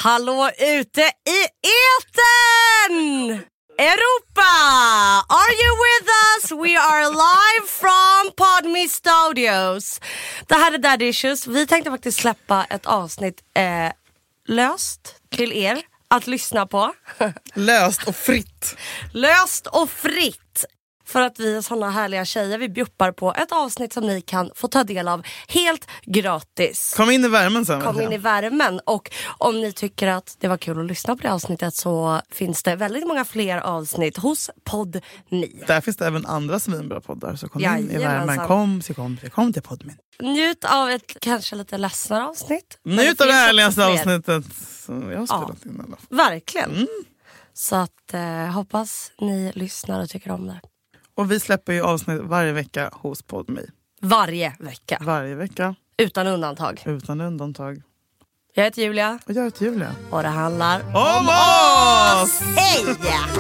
Hallå ute i etern! Europa! Are you with us? We are live from Podme Studios. Det här är Daddy Issues. Vi tänkte faktiskt släppa ett avsnitt löst till er att lyssna på. Löst och fritt. Löst och fritt. För att vi är såna härliga tjejer. Vi bjuppar på ett avsnitt som ni kan få ta del av helt gratis. Kom in i värmen sen. Kom in i värmen. Och om ni tycker att det var kul att lyssna på det avsnittet så finns det väldigt många fler avsnitt hos Podme. Där finns det även andra svinbra poddar. Så kom in i värmen. Kom till Podme. Njut av ett kanske lite ledsnare avsnitt. Njut av det härligaste avsnittet som jag har spelat in i alla fall. Verkligen. Så att hoppas ni lyssnar och tycker om det. Och vi släpper ju avsnitt varje vecka hos Podme. Varje vecka. Varje vecka. Utan undantag. Utan undantag. Jag heter Julia. Och jag heter Julia. Och det handlar om oss! Hej!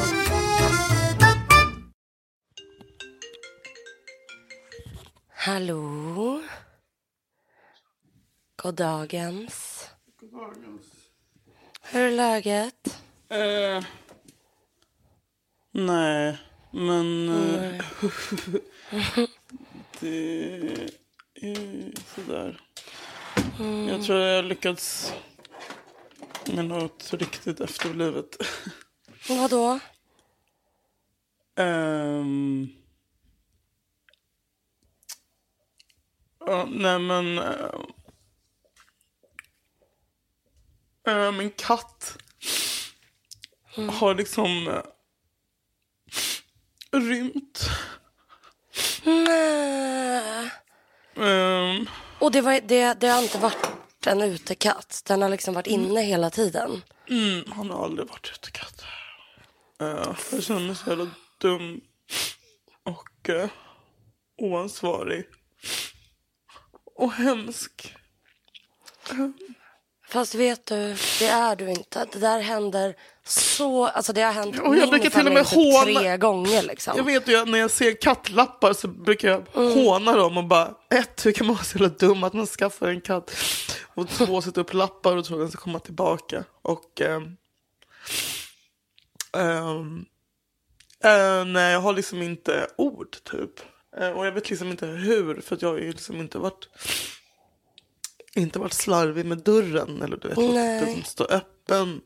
Hallå? Goddagens. Hur är läget? Nej, men det är sådär. Jag tror jag har lyckats med något riktigt efterblivet. Vadå? Nej men min katt har liksom rymt. Nej. Och det har inte varit en utekatt. Den har liksom varit inne hela tiden. Han har aldrig varit utekatt. Jag känner mig så jävla dum och oansvarig och hemsk. Fast vet du, det är du inte. Det där händer så... Alltså det har hänt och jag brukar till och med håna 3 gånger liksom. Jag vet ju att när jag ser kattlappar så brukar jag håna dem och bara hur kan man vara så jävla dum att man skaffar en katt och 2 sätter upp lappar och tror den ska komma tillbaka. Och nej, jag har liksom inte ord typ. Och jag vet liksom inte hur, för att jag har ju liksom inte varit slarvig med dörren eller du vet, den som står öppen.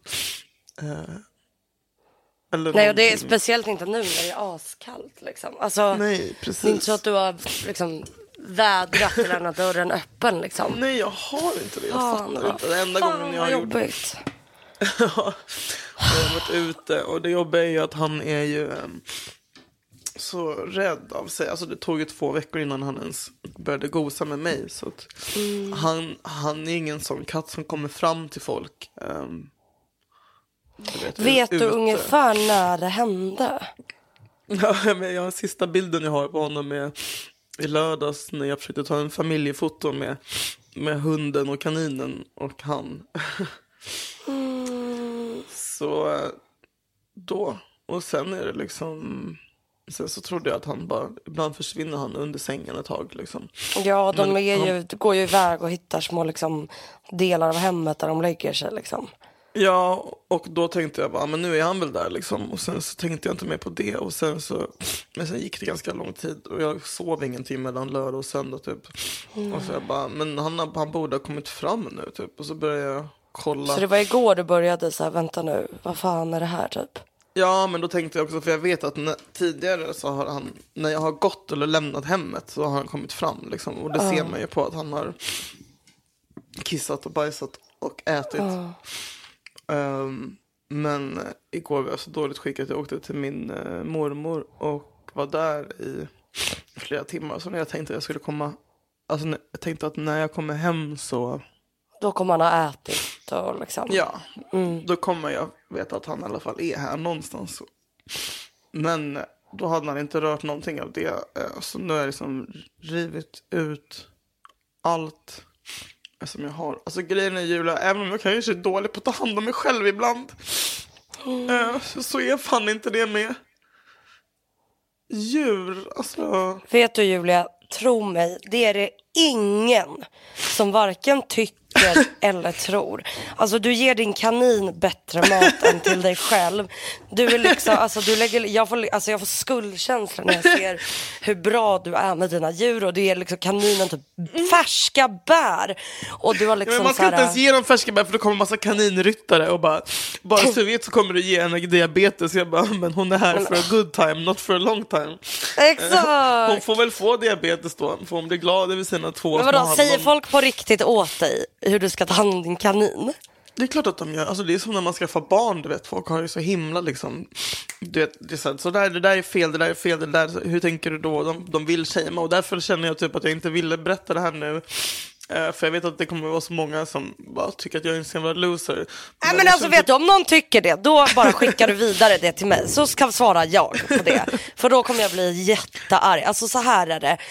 Eller nej, och det är speciellt inte nu när det är askallt liksom. Alltså, nej, precis. Det är inte så att du har liksom vädrat eller lämnat dörren öppen liksom. Nej, jag har inte det. Jag fattar inte. Den enda gången jag har gjort det. Jag har varit ute. Och det jobbiga är ju att han är ju så rädd av sig. Alltså det tog ju 2 veckor innan han ens började gosa med mig. Så att han är ingen sån katt som kommer fram till folk. Vet du ungefär när det hände? Ja, men sista bilden jag har på honom är i lördags när jag försökte ta en familjefoto med hunden och kaninen och han. Så då. Och sen är det liksom... Sen så trodde jag att han bara... Ibland försvinner han under sängen ett tag liksom. Ja, går ju iväg och hittar små liksom, delar av hemmet där de lägger sig liksom. Ja, och då tänkte jag bara, men nu är han väl där liksom. Och sen så tänkte jag inte mer på det. Och sen gick det ganska lång tid. Och jag sov ingenting mellan lördag och söndag typ. Och så jag bara, men han borde ha kommit fram nu typ. Och så började jag kolla. Så det var igår du började så här, vänta nu, vad fan är det här typ? Ja, men då tänkte jag också, för jag vet att tidigare så har han, när jag har gått eller lämnat hemmet så har han kommit fram liksom. Och det ser man ju på att han har kissat och bajsat och ätit. Men igår var jag så dåligt skick att jag åkte till min mormor och var där i flera timmar. Så när jag tänkte att jag skulle komma, alltså jag tänkte att när jag kommer hem så... Då kommer han ha ätit och liksom... Ja, då kommer jag veta att han i alla fall är här någonstans. Men då hade han inte rört någonting av det. Så nu har jag liksom rivit ut allt som jag har. Alltså grejen är Julia, även om jag kanske är dålig på att ta hand om mig själv ibland. Så är fan inte det med djur. Alltså... Vet du Julia, tro mig, det är det ingen som varken tycker tycker eller tror. Alltså du ger din kanin bättre mat än till dig själv. Du är liksom, alltså du lägger, jag får skuldkänsla när jag ser hur bra du är med dina djur. Och du ger liksom kaninen typ färska bär. Och du har liksom, men man ska inte ens ge dem färska bär, för då kommer en massa kaninryttare och bara så vet, så kommer du ge henne diabetes. Jag bara, men hon är här for a good time, not for a long time. Exakt. Hon får väl få diabetes då, får hon bli glad över sina 2. Men vadå, säger folk på riktigt åt dig hur du ska ta hand om din kanin? Det är klart att de gör. Alltså det är som när man skaffar barn, du vet. Folk har ju så himla liksom, du vet, det är så där, det där är fel, det där är fel, det där, hur tänker du då? De vill shamea, och därför känner jag typ att jag inte ville berätta det här nu. För jag vet att det kommer vara så många som bara tycker att jag är en jävla loser. Nej, men alltså vet du, om någon tycker det, då bara skickar du vidare det till mig, så ska svara jag på det. För då kommer jag bli jättearg. Alltså så här är det.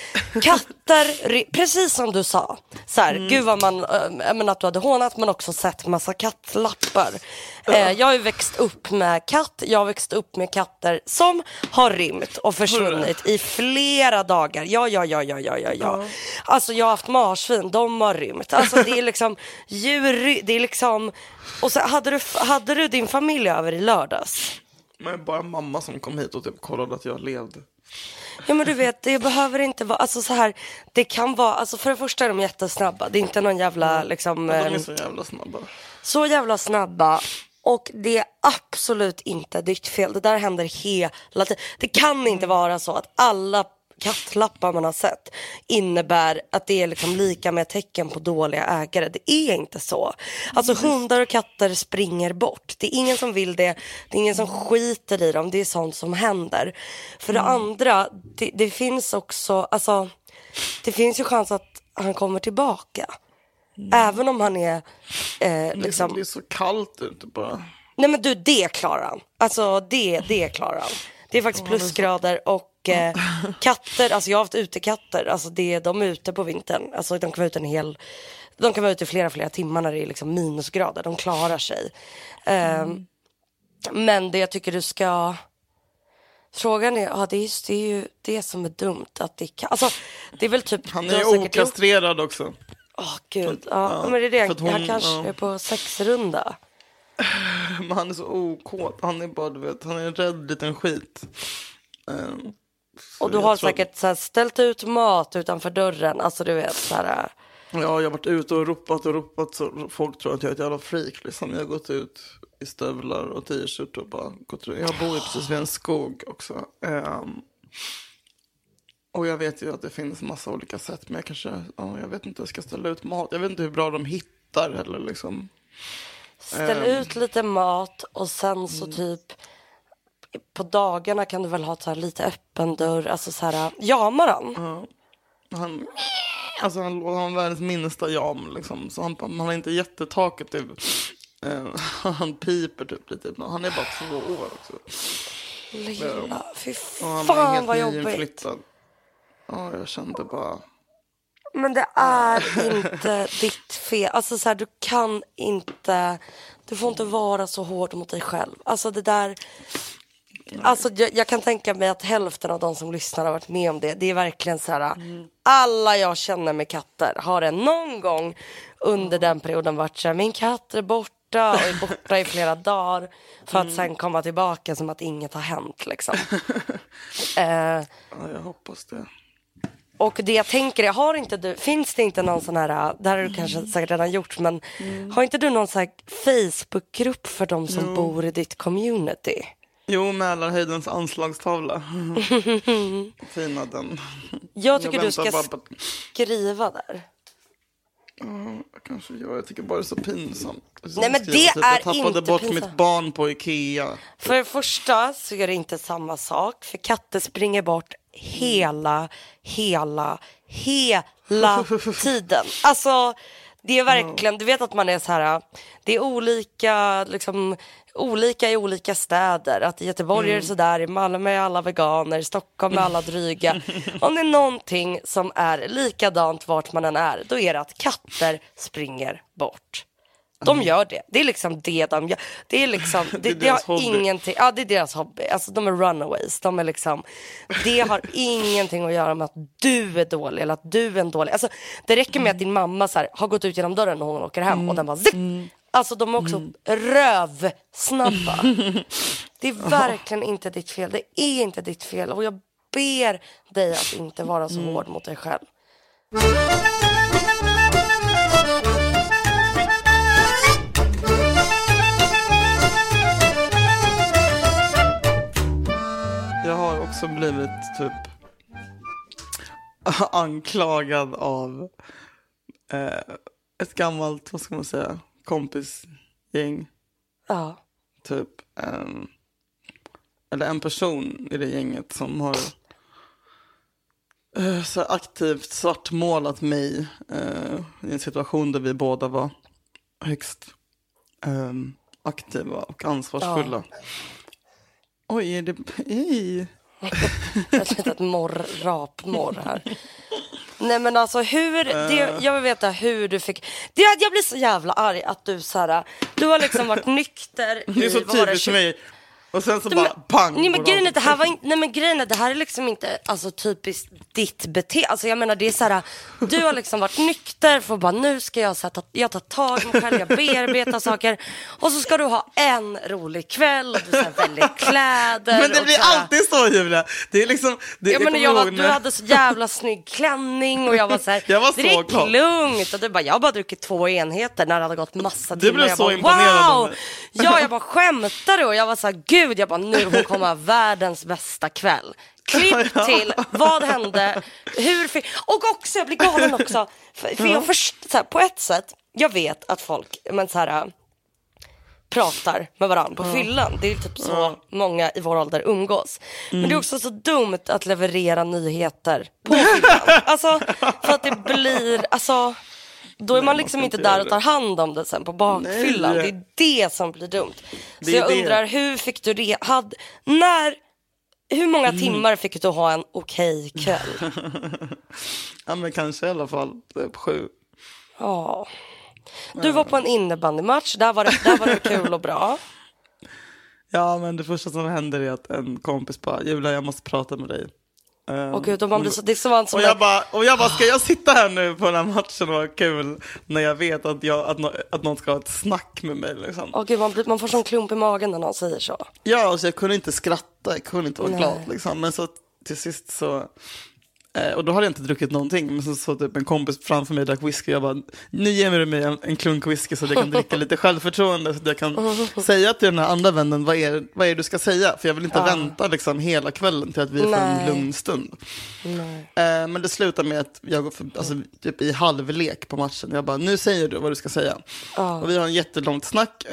Katter, precis som du sa. Så här, gud vad man, men att du hade hånat, men också sett massa kattlappar. Jag har ju växt upp med katt. Jag har växt upp med katter som har rymt och försvunnit i flera dagar. Ja. Alltså jag har haft marsvin, de har rymt. Alltså det är liksom djur, det är liksom. Och så hade du din familj över i lördags? Men bara mamma som kom hit och typ kollade att jag levde. Ja, men du vet, det behöver inte vara, alltså så här, det kan vara, alltså för det första är de jättesnabba. Det är inte någon jävla liksom, de är så jävla snabba. Så jävla snabba. Och det är absolut inte ditt fel. Det där händer hela tiden. Det kan inte vara så att alla kattlappar man har sett innebär att det är liksom lika med tecken på dåliga ägare. Det är inte så. Alltså hundar och katter springer bort. Det är ingen som vill det. Det är ingen som skiter i dem. Det är sånt som händer. För det andra, det finns också, alltså det finns ju chans att han kommer tillbaka. Även om han är liksom. Det är så kallt ute bara. Nej, men du, det klarar han. Alltså det klarar han. Det är faktiskt plusgrader. Och katter, alltså jag har haft utekatter. Alltså de är ute på vintern. Alltså de kan vara ute i flera timmar när det är liksom minusgrader. De klarar sig. Men det jag tycker du ska. Frågan är, det är ju det som är dumt. Att alltså, det är väl typ. Han är okastrerad också. Gud, men det är det. Han kanske är på 6-runda. Men han är så okåt. Han är bara, du vet, han är en rädd liten skit. Och du har säkert så här, ställt ut mat utanför dörren. Alltså du vet så här. Ja, jag har varit ute och ropat så folk tror att jag är ett jävla freak liksom. Jag har gått ut i stövlar och t-shirt och bara gått ut. Jag bor ju precis vid en skog också. Och jag vet ju att det finns massa olika sätt. Men jag vet inte, jag ska ställa ut mat. Jag vet inte hur bra de hittar eller liksom. Ställ ut lite mat och sen så typ på dagarna kan du väl ha så här lite öppen dörr. Alltså så här, jamar han? Ja. Han har världens minsta jam liksom. Så han har inte jättetaket typ. Han piper typ lite. Han är bara 2 år också. Lilla, fy fan vad jobbigt. Ja, jag kände bara. Men det är inte ditt fel. Alltså så här, du får inte vara så hård mot dig själv. Alltså det där. Alltså jag kan tänka mig att hälften av de som lyssnar har varit med om det. Det är verkligen så här. Alla jag känner med katter har det någon gång under den perioden varit så här, min katt är borta och är borta i flera dagar för att sen komma tillbaka som att inget har hänt liksom. Ja, jag hoppas det. Och det jag tänker, finns det inte någon sån här, det här har du kanske säkert redan gjort, men har inte du någon sån här Facebookgrupp för de som bor i ditt community? Jo, Mälarhöjdens anslagstavla. Fina den. Jag tycker du ska skriva där. Kanske jag tycker bara det är så pinsamt. Nej, men det är inte jag tappade bort mitt barn på Ikea. För det första så är det inte samma sak. För katter springer bort hela tiden. Alltså det är verkligen, du vet att man är så här. Det är olika liksom, olika i olika städer. Att i Göteborg är det sådär, i Malmö är alla veganer, i Stockholm är alla dryga. Om det är någonting som är likadant vart man än är, då är det att katter springer bort. De gör det. Det är liksom det de gör. Det är liksom, det har hobby. ingenting. Ja, det är deras hobby. Alltså de är runaways. De är liksom, det har ingenting att göra med att du är dålig eller att du är en dålig. Alltså det räcker med att din mamma så här, har gått ut genom dörren när hon åker hem och den bara zipp. Alltså de är också rövsnabba. Det är verkligen inte ditt fel. Det är inte ditt fel. Och jag ber dig att inte vara så hård mot dig själv. Jag har också blivit typ anklagad av ett gammalt, vad ska man säga, kompisgäng. Ja. Typ eller en person i det gänget som har så aktivt svartmålat mig i en situation där vi båda var högst aktiva och ansvarsfulla. Ja. Oj, är det... Ej. Ett litet rapmorr här. Nej men alltså jag vill veta hur du fick jag blir så jävla arg att du så här, du har liksom varit nykter. Det är så tydligt för mig. Och sen så bara pang. Nej men grejen är det här är liksom inte alltså typiskt ditt beteende. Alltså jag menar det är så här, du har liksom varit nykter för bara nu ska jag tar tag i mig själv, jag bearbetar saker och så ska du ha en rolig kväll och du så här, väljer kläder. Men det blir alltid så, Julia. Det är liksom det, du hade så jävla snygg klänning och jag var så här, jag var så drick glad. Lugnt och du bara, jag har bara druckit 2 enheter när det hade gått massa timmar. Du blev så bara, imponerad wow! Ja, jag bara skämtade och jag var så här, gud, jag bara, nu hon kommer ha världens bästa kväll. Klipp till, vad hände, och också, jag blir galen också för jag så här, på ett sätt, jag vet att folk men så här pratar med varandra på fyllan. Det är typ så många i vår ålder umgås. Men det är också så dumt att leverera nyheter på fyllan. Alltså, för att det blir, alltså, då är man liksom inte där och tar hand om det sen på bakfyllan. Det är det som blir dumt. Så jag undrar, hur fick du det? Hur många timmar fick du ha en okej kväll? Ja, men kanske i alla fall 7. Ja. Du var på en innebandymatch. Där var det kul och bra. Ja, men det första som händer är att en kompis bara, Julia, jag måste prata med dig. Och gud, man blir så, det är så och jag bara, ska jag sitta här nu på den här matchen och vara kul när jag vet att någon ska ha ett snack med mig liksom. Gud, man får sån klump i magen när någon säger så. Ja, alltså jag kunde inte skratta, jag kunde inte vara glad liksom. Men så till sist så och då hade jag inte druckit någonting. Men så typ en kompis framför mig drack whisky. Jag bara, nu ger du mig en klunk whisky så att jag kan dricka lite självförtroende. Så att jag kan säga till den här andra vännen, vad är det du ska säga? För jag vill inte vänta liksom hela kvällen till att vi får en lugn stund. Men det slutar med att jag går typ i halvlek på matchen. Jag bara, nu säger du vad du ska säga. Och vi har en jättelångt snack.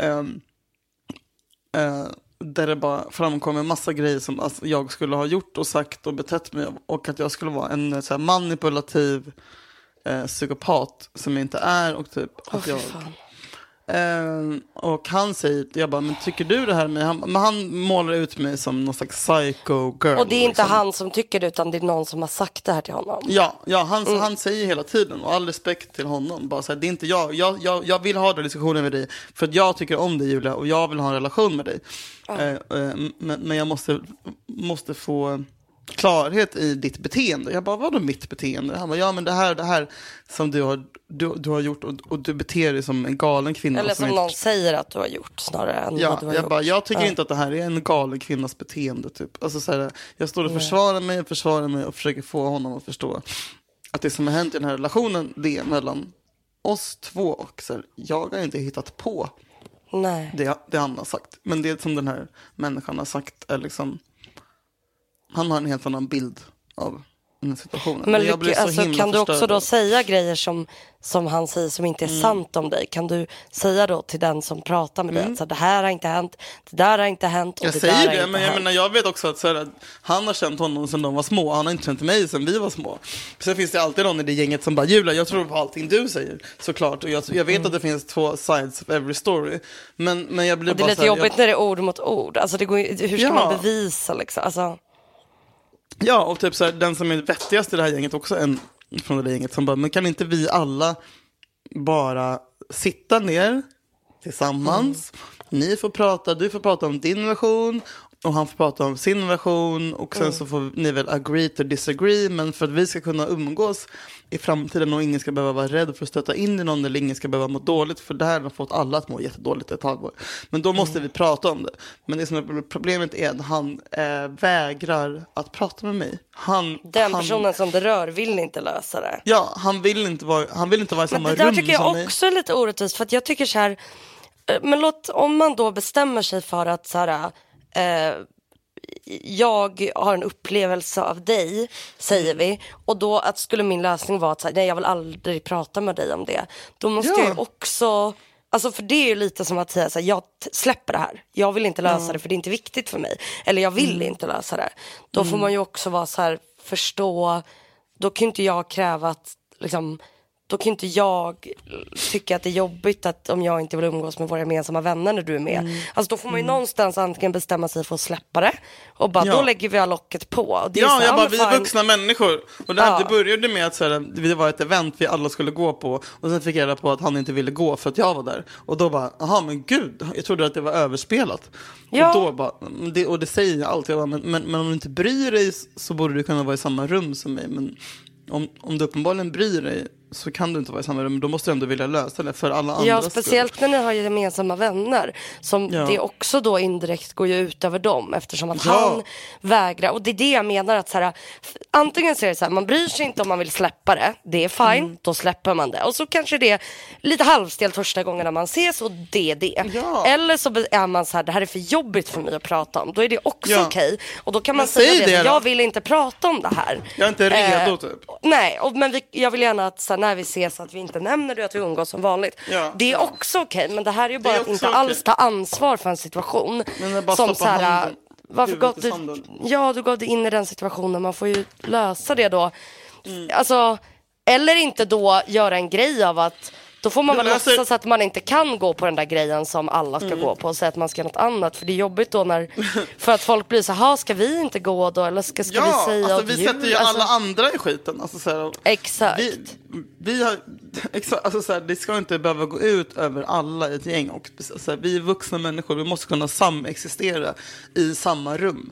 Där det bara framkommer en massa grejer som alltså, jag skulle ha gjort och sagt och betett mig, och att jag skulle vara en så här, manipulativ psykopat som jag inte är, och typ att jag och han säger, jag bara, men tycker du det här med men han målar ut mig som någon slags psycho girl. Och det är inte liksom. han som tycker det, utan det är någon som har sagt det här till honom. Ja, han säger hela tiden, och all respekt till honom, bara så här, det är inte jag vill ha den diskussionen med dig för att jag tycker om dig, Julia, och jag vill ha en relation med dig. Men jag måste få klarhet i ditt beteende. Jag bara, vadå mitt beteende? Han bara, ja men det här som du har gjort, och du beter dig som en galen kvinna. Eller som någon säger att du har gjort, snarare än vad du har gjort. Jag tycker inte att det här är en galen kvinnas beteende typ. Alltså så här, jag står och försvarar mig och försöker få honom att förstå att det som har hänt i den här relationen, det är mellan oss två, och så här, jag har inte hittat på det han har sagt. Men det som den här människan har sagt är liksom, han har en helt annan bild av den här situationen. Men jag blir så alltså, kan du också då säga grejer som han säger som inte är sant om dig? Kan du säga då till den som pratar med dig att så, det här har inte hänt, det där har inte hänt, och jag det säger där det, har men inte jag menar, jag vet också att så här, han har känt honom sedan de var små. Han har inte känt mig sedan vi var små. Sen finns det alltid någon i det gänget som bara, Julia, jag tror på allting du säger, såklart. Och jag vet att det finns 2 sides of every story. Men jag blir och det är bara lite jobbigt när det är ord mot ord. Alltså det går, hur ska man bevisa liksom? Alltså... Ja, och typ så här, den som är vettigast i det här gänget också, en från det där gänget som bara, men kan inte vi alla bara sitta ner tillsammans. Ni får prata, du får prata om din version och han får prata om sin version och sen så får ni väl agree to disagree, men för att vi ska kunna umgås i framtiden och ingen ska behöva vara rädd för att stöta in i någon eller ingen ska behöva må dåligt, för det här har fått alla att må jättedåligt ett halvår. Men då måste vi prata om det. Men det som är problemet är att han vägrar att prata med mig. Den personen som det rör vill inte lösa det. Ja, han vill inte vara i samma rum som mig. Men det där tycker jag också är lite orättvist, för att jag tycker så här, men om man då bestämmer sig för att så här, jag har en upplevelse av dig, säger vi, och då att skulle min lösning vara att så här, nej, jag vill aldrig prata med dig om det, då måste jag ju också, alltså för det är ju lite som att säga så här, jag släpper det här, jag vill inte lösa det för det är inte viktigt för mig, eller jag vill inte lösa det. Då får man ju också vara så här, förstå, då kan inte jag kräva att liksom, då kan inte jag tycka att det är jobbigt att om jag inte vill umgås med våra gemensamma vänner när du är med. Alltså då får man ju någonstans antingen bestämma sig för att släppa det och bara då lägger vi locket på. Och det är så, vi är vuxna människor. Och det började med att så här, det var ett event vi alla skulle gå på och sen fick jag reda på att han inte ville gå för att jag var där. Och då bara, aha men gud, jag trodde att det var överspelat. Och då bara, och det säger jag alltid, men om du inte bryr dig så borde du kunna vara i samma rum som mig. Men om du uppenbarligen bryr dig så kan du inte vara i samma rum. Då måste du ändå vilja lösa det för alla andra. Ja, speciellt när ni har gemensamma vänner. Som det också då indirekt går ju ut över dem. Eftersom att han vägrar. Och det är det jag menar att så här, antingen så är det så här, man bryr sig inte om man vill släppa det. Det är fine, då släpper man det. Och så kanske det är lite halvstelt första gången när man ses och det är det. Ja. Eller så är man så här, det här är för jobbigt för mig att prata om. Då är det också okej. Och då kan man säga det, jag vill inte prata om det här. Jag är inte redo typ. Nej, men jag vill gärna att så här, när vi ses att vi inte nämner det, att vi umgås som vanligt. Det är också okej, men det här är ju bara att inte alls ta ansvar för en situation. Men bara som så här, varför du gav dig in i den situationen, man får ju lösa det då. Alltså, eller inte då göra en grej av att då får man väl låtsas att man inte kan gå på den där grejen som alla ska gå på och säga att man ska göra något annat. För det är jobbigt då för att folk blir så här, ska vi inte gå då? Eller ska vi säga alltså vi sätter ju alla andra i skiten. Alltså, så här, exakt. Vi har, alltså, så här, det ska inte behöva gå ut över alla i ett gäng. Och, så här, vi är vuxna människor, vi måste kunna samexistera i samma rum.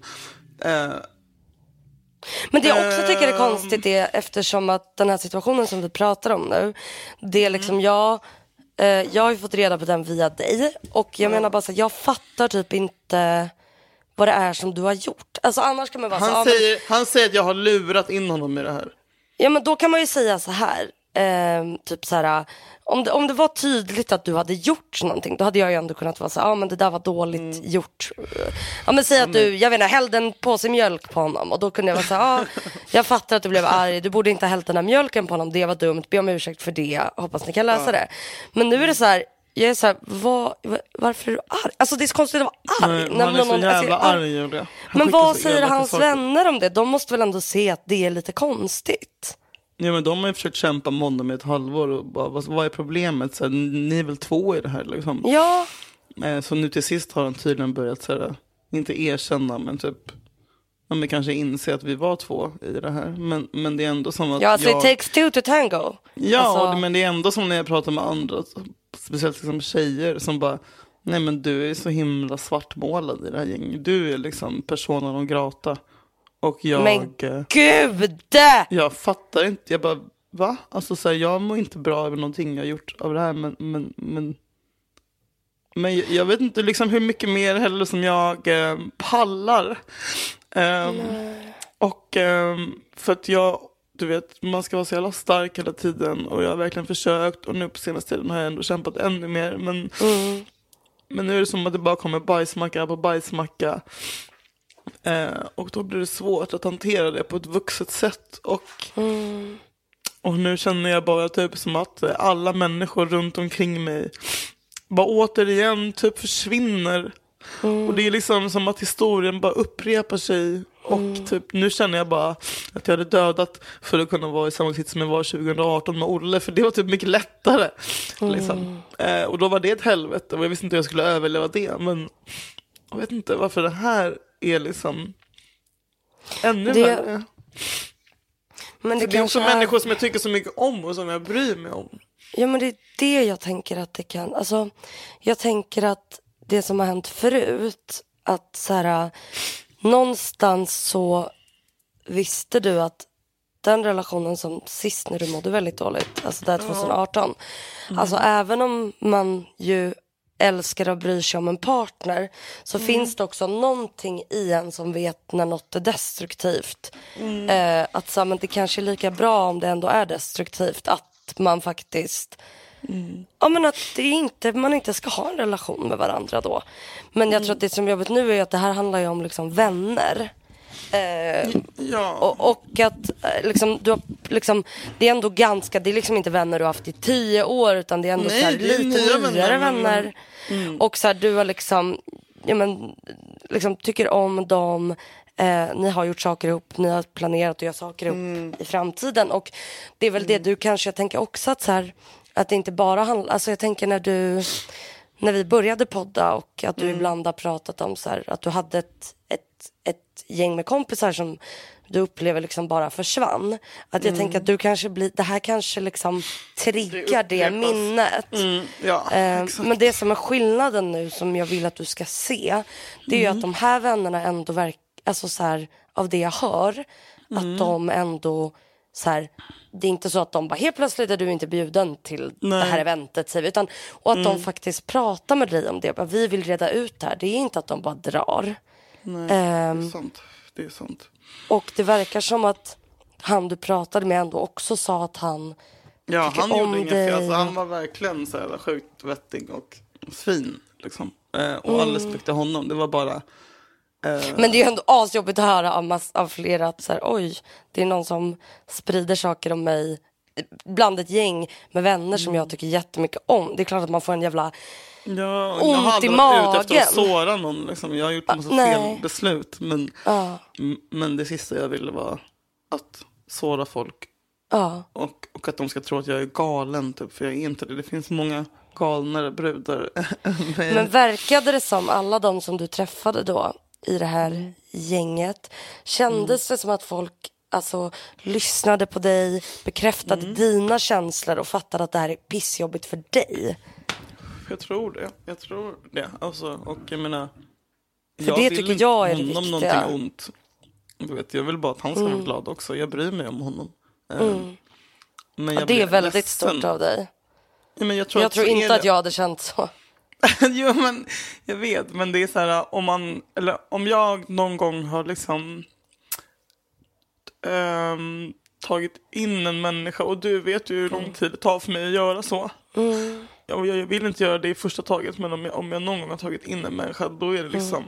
Men det jag också tycker är konstigt är, eftersom att den här situationen som vi pratar om nu, det är liksom jag har ju fått reda på den via dig. Och jag menar bara så, jag fattar typ inte vad det är som du har gjort. Alltså annars kan man vara han säger att jag har lurat in honom i det här. Ja, men då kan man ju säga så här, typ så här, om det var tydligt att du hade gjort någonting, då hade jag ju ändå kunnat vara så här, men det där var dåligt gjort. Ja, men säg att du, jag vet inte, hällde en påse mjölk på honom, och då kunde jag vara så här, jag fattar att du blev arg, du borde inte ha hällt den här mjölken på honom, det var dumt, be om ursäkt för det, hoppas ni kan lösa det. Men nu är det så här, jag är så här, varför är du arg? Alltså det är så konstigt att vara arg. Han är så jävla arg. Men vad säger hans vänner om det? De måste väl ändå se att det är lite konstigt. Ja, men de har ju försökt kämpa med honom i ett halvår och bara, vad är problemet? Så här, ni är väl två i det här liksom. Ja. Så nu till sist har han tydligen börjat så här, inte erkänna, men typ men kanske inse att vi var två i det här. Men det är ändå som att it takes two to tango. Ja, alltså. Men det är ändå som när jag pratar med andra, speciellt liksom tjejer som bara, nej men du är så himla svartmålad i det här gänget. Du är liksom persona non grata. Och men gud! Jag fattar inte. Jag bara, va? Alltså så här, jag mår inte bra över någonting jag har gjort av det här. Men jag vet inte liksom hur mycket mer heller som jag pallar. Och för att du vet, man ska vara så jävla stark hela tiden. Och jag har verkligen försökt. Och nu på senaste tiden har jag ändå kämpat ännu mer. Men nu är det som att det bara kommer bajsmacka på bajsmacka. Och då blir det svårt att hantera det på ett vuxet sätt. Och nu känner jag bara typ som att alla människor runt omkring mig bara återigen typ försvinner. Och det är liksom som att historien bara upprepar sig. Och typ nu känner jag bara att jag hade dödat för att kunna vara i samma sitt som jag var 2018 med Olle. För det var typ mycket lättare liksom. Och då var det ett helvete. Och jag visste inte hur jag skulle överleva det. Men jag vet inte varför det här är liksom ännu värre. Men det är också människor som jag tycker så mycket om och som jag bryr mig om. Ja, men det är det jag tänker att det kan. Alltså, jag tänker att det som har hänt förut, att så här, någonstans så visste du att den relationen som sist när du mådde väldigt dåligt, alltså där 2018, alltså även om man ju älskar och bryr sig om en partner, så finns det också någonting i en som vet när något är destruktivt. Att så, men det kanske är lika bra om det ändå är destruktivt, att man faktiskt ja, men att det inte, man inte ska ha en relation med varandra då. Men jag tror att det som är jobbigt nu är att det här handlar ju om liksom vänner. Och att liksom, du har, liksom, det är ändå ganska, det är liksom inte vänner du har haft i 10 år, utan det är ändå så här, lite nyare vänner. Och så här, du har liksom, ja, men, liksom tycker om dem. Ni har gjort saker ihop, ni har planerat att göra saker ihop i framtiden. Och det är väl det du kanske, jag tänker också att så här, att det inte bara handlar, alltså jag tänker när vi började podda och att du ibland har pratat om så här, att du hade ett gäng med kompisar som du upplever liksom bara försvann. Att jag tänker att du kanske blir, det här kanske liksom triggar det minnet. Men det som är skillnaden nu, som jag vill att du ska se, det är ju att de här vännerna ändå alltså så här, av det jag hör, att de ändå så här, det är inte så att de bara helt plötsligt är du inte bjuden till det här eventet, utan, och att de faktiskt pratar med dig om det. Vi vill reda ut det här. Det är inte att de bara drar. Nej, det är sant. Det är sant. Och det verkar som att han du pratade med ändå också sa att han han gjorde inget fel. Alltså, han var verkligen så här sjukt vettig och fin liksom. Och all respekt till honom. Det var bara men det är ju ändå asjobbigt att höra av flera att så här, oj, det är någon som sprider saker om mig bland ett gäng med vänner som jag tycker jättemycket om. Det är klart att man får en jävla ont i magen. Ut efter att såra någon, liksom. Jag har gjort en massa fel beslut. Men det sista jag ville var att såra folk. Och att de ska tro att jag är galen typ, för jag är inte det. Det finns många galnare brudar. Men verkade det som alla de som du träffade då i det här gänget, kändes det som att folk alltså lyssnade på dig, bekräftade dina känslor och fattade att det här är pissjobbigt för dig? Jag tror det. Alltså, och jag menar, för det tycker jag är det viktiga. Någonting ont. Du vet, jag vill bara att han ska vara glad också. Jag bryr mig om honom. Men det är väldigt stort av dig. Ja, men jag tror inte att jag hade känt så. Jo, men jag vet, men det är så här, om jag någon gång har liksom tagit in en människa, och du vet ju hur lång tid det tar för mig att göra så. Jag vill inte göra det i första taget, men om jag någon gång har tagit in en människa, då är det liksom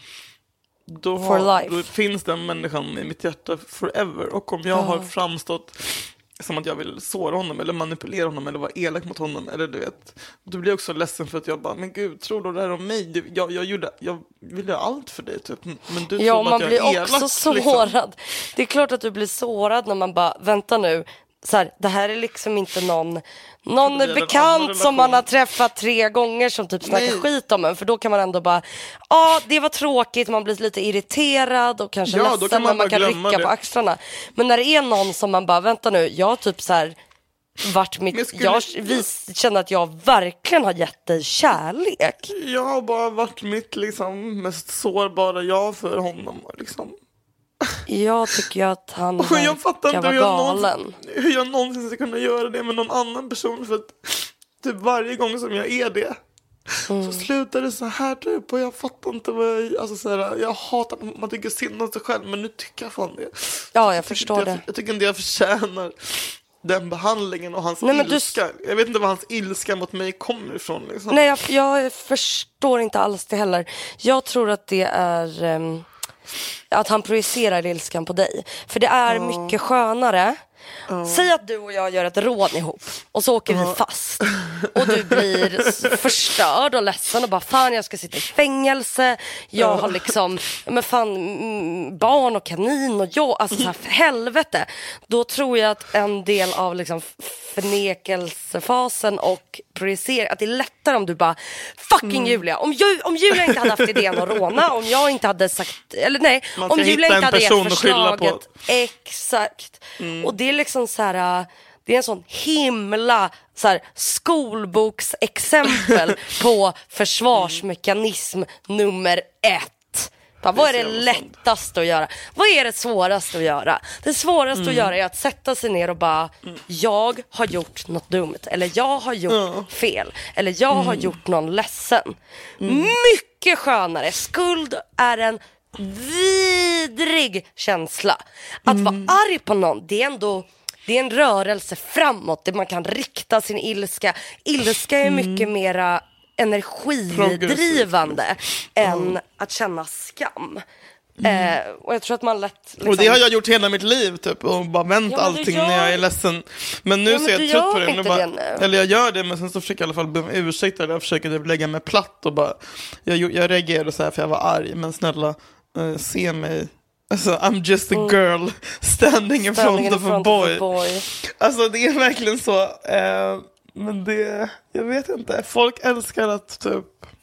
då finns den människan i mitt hjärta forever. Och om jag har framstått som att jag vill såra honom eller manipulera honom eller vara elak mot honom, eller du vet, då blir jag också ledsen för att jag bara, men gud, tror du det här om mig? Jag vill göra allt för dig typ. Men du tror man att jag blir är också elak, sårad. Liksom. Det är klart att du blir sårad när man bara, vänta nu, så här, det här är liksom inte någon bekant som man har träffat 3 gånger som typ snackar skit om en. För då kan man ändå bara, det var tråkigt, man blir lite irriterad och kanske ledsen, men man kan rycka på axlarna. Men när det är någon som man bara, vänta nu, jag typ så här jag känner att jag verkligen har gett dig kärlek. Jag har bara varit mitt liksom mest sårbara jag för honom liksom. Jag tycker att han jag fattar inte hur jag någonsin ska kunna göra det med någon annan person, för att typ varje gång som jag är det så slutar det så här typ, och jag fattar inte jag hatar att man tycker synd om sig själv, men nu tycker jag fan det. Ja, jag förstår det. Jag tycker inte jag förtjänar den behandlingen och hans ilska. Jag vet inte var hans ilska mot mig kommer ifrån liksom. Nej, jag förstår inte alls det heller. Jag tror att det är att han projicerar ilskan på dig. För det är mycket skönare. Säg att du och jag gör ett rån ihop och så åker vi fast och du blir förstörd och ledsen och bara, fan, jag ska sitta i fängelse, jag har liksom barn och kanin och jag, alltså så här, för helvete. Då tror jag att en del av liksom förnekelsefasen och projicering, att det är lättare om du bara, fucking Julia, om Julia inte hade haft idén att råna, om jag inte hade sagt, eller nej, om Julia inte hade gett förslaget, exakt. Och det är liksom så här, det är en sån himla så här, skolboksexempel på försvarsmekanism nummer 1. Vad är det lättaste att göra? Vad är det svåraste att göra? Det svåraste att göra är att sätta sig ner och bara jag har gjort något dumt. Eller jag har gjort fel. Eller jag har gjort någon ledsen. Mycket skönare. Skuld är en vidrig känsla. Att vara arg på någon, det är en rörelse framåt där man kan rikta sin ilska. Ilska är mycket mera energidrivande än att känna skam. Och jag tror att man lätt liksom... Och det har jag gjort hela mitt liv typ, och bara vänt allting när jag är ledsen. Men nu ser jag trött på det, eller jag gör det, men sen så försöker jag i alla fall be om ursäkt. Jag försöker typ lägga mig platt och bara jag reagerade så här för jag var arg. Men snälla, se mig. Alltså, I'm just a girl standing in front of a boy. Alltså det är verkligen så. Men det, jag vet inte. Folk älskar att typ,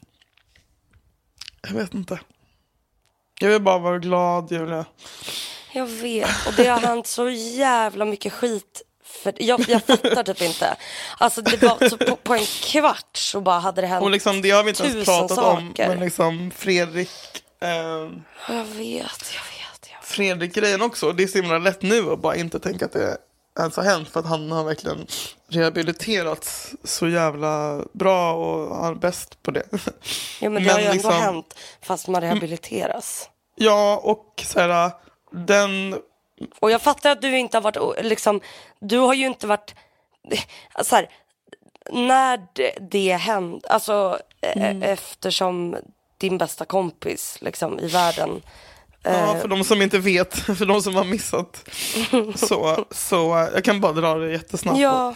jag vet inte. Jag vill bara vara glad, Julia. Jag vet, och det har hänt så jävla mycket skit. För jag fattar typ inte. Alltså det var så på en kvart så bara hade det hänt. Och liksom, det har vi inte ens pratat om. Men liksom Fredrik... Jag vet. Fredrik-grejen också. Det är så himla lätt nu att bara inte tänka att det ens har hänt. För att han har verkligen rehabiliterats så jävla bra och har bäst på det. Ja, men det har ju ändå hänt fast man rehabiliteras. Ja, och så här, och jag fattar att du inte har varit liksom, du har ju inte varit så här, när det hände, alltså eftersom din bästa kompis liksom i världen. Ja, för de som inte vet, för de som har missat. Så jag kan bara dra det jättesnabbt. Ja.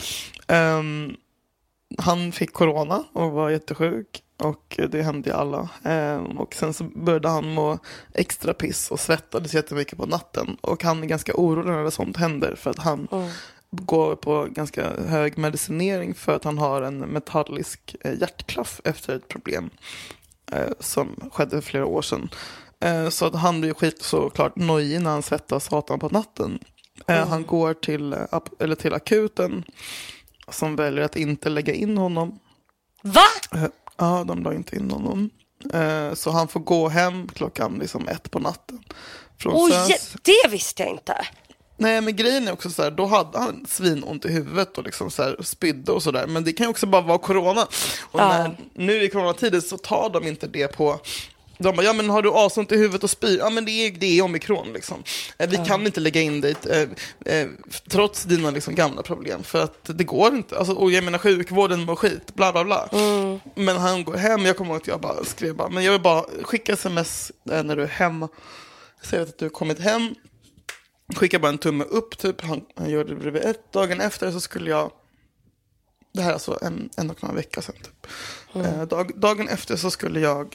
Han fick corona och var jättesjuk. Och det hände ju alla. Och sen så började han må extra piss och svettades jättemycket på natten. Och han är ganska orolig när det sånt händer. För att han går på ganska hög medicinering för att han har en metallisk hjärtklaff efter ett problem som skedde för flera år sedan. Så att han blir såklart nojig när han svettas satan på natten. Han går till akuten som väljer att inte lägga in honom. Va? Ja, de la inte in honom. Så han får gå hem klockan liksom 1 på natten. Det visste jag inte. Nej, men grejen är också så här, då hade han svinont i huvudet och liksom så här spydde och sådär. Men det kan ju också bara vara corona. Och nu i coronatider så tar de inte det på... De bara, ja men har du asont i huvudet och spyr? Ja men det är omikron liksom. Vi kan inte lägga in dig trots dina liksom gamla problem. För att det går inte. Alltså, och jag menar sjukvården mår skit, bla bla bla. Men han går hem, jag kommer ihåg att jag bara skrev bara, men jag vill bara skicka sms när du är hemma. Säg att du har kommit hem. Skicka bara en tumme upp typ. Han gör det bredvid 1. Dagen efter så skulle jag... Det här är alltså en och några vecka sedan typ. Dagen efter så skulle jag...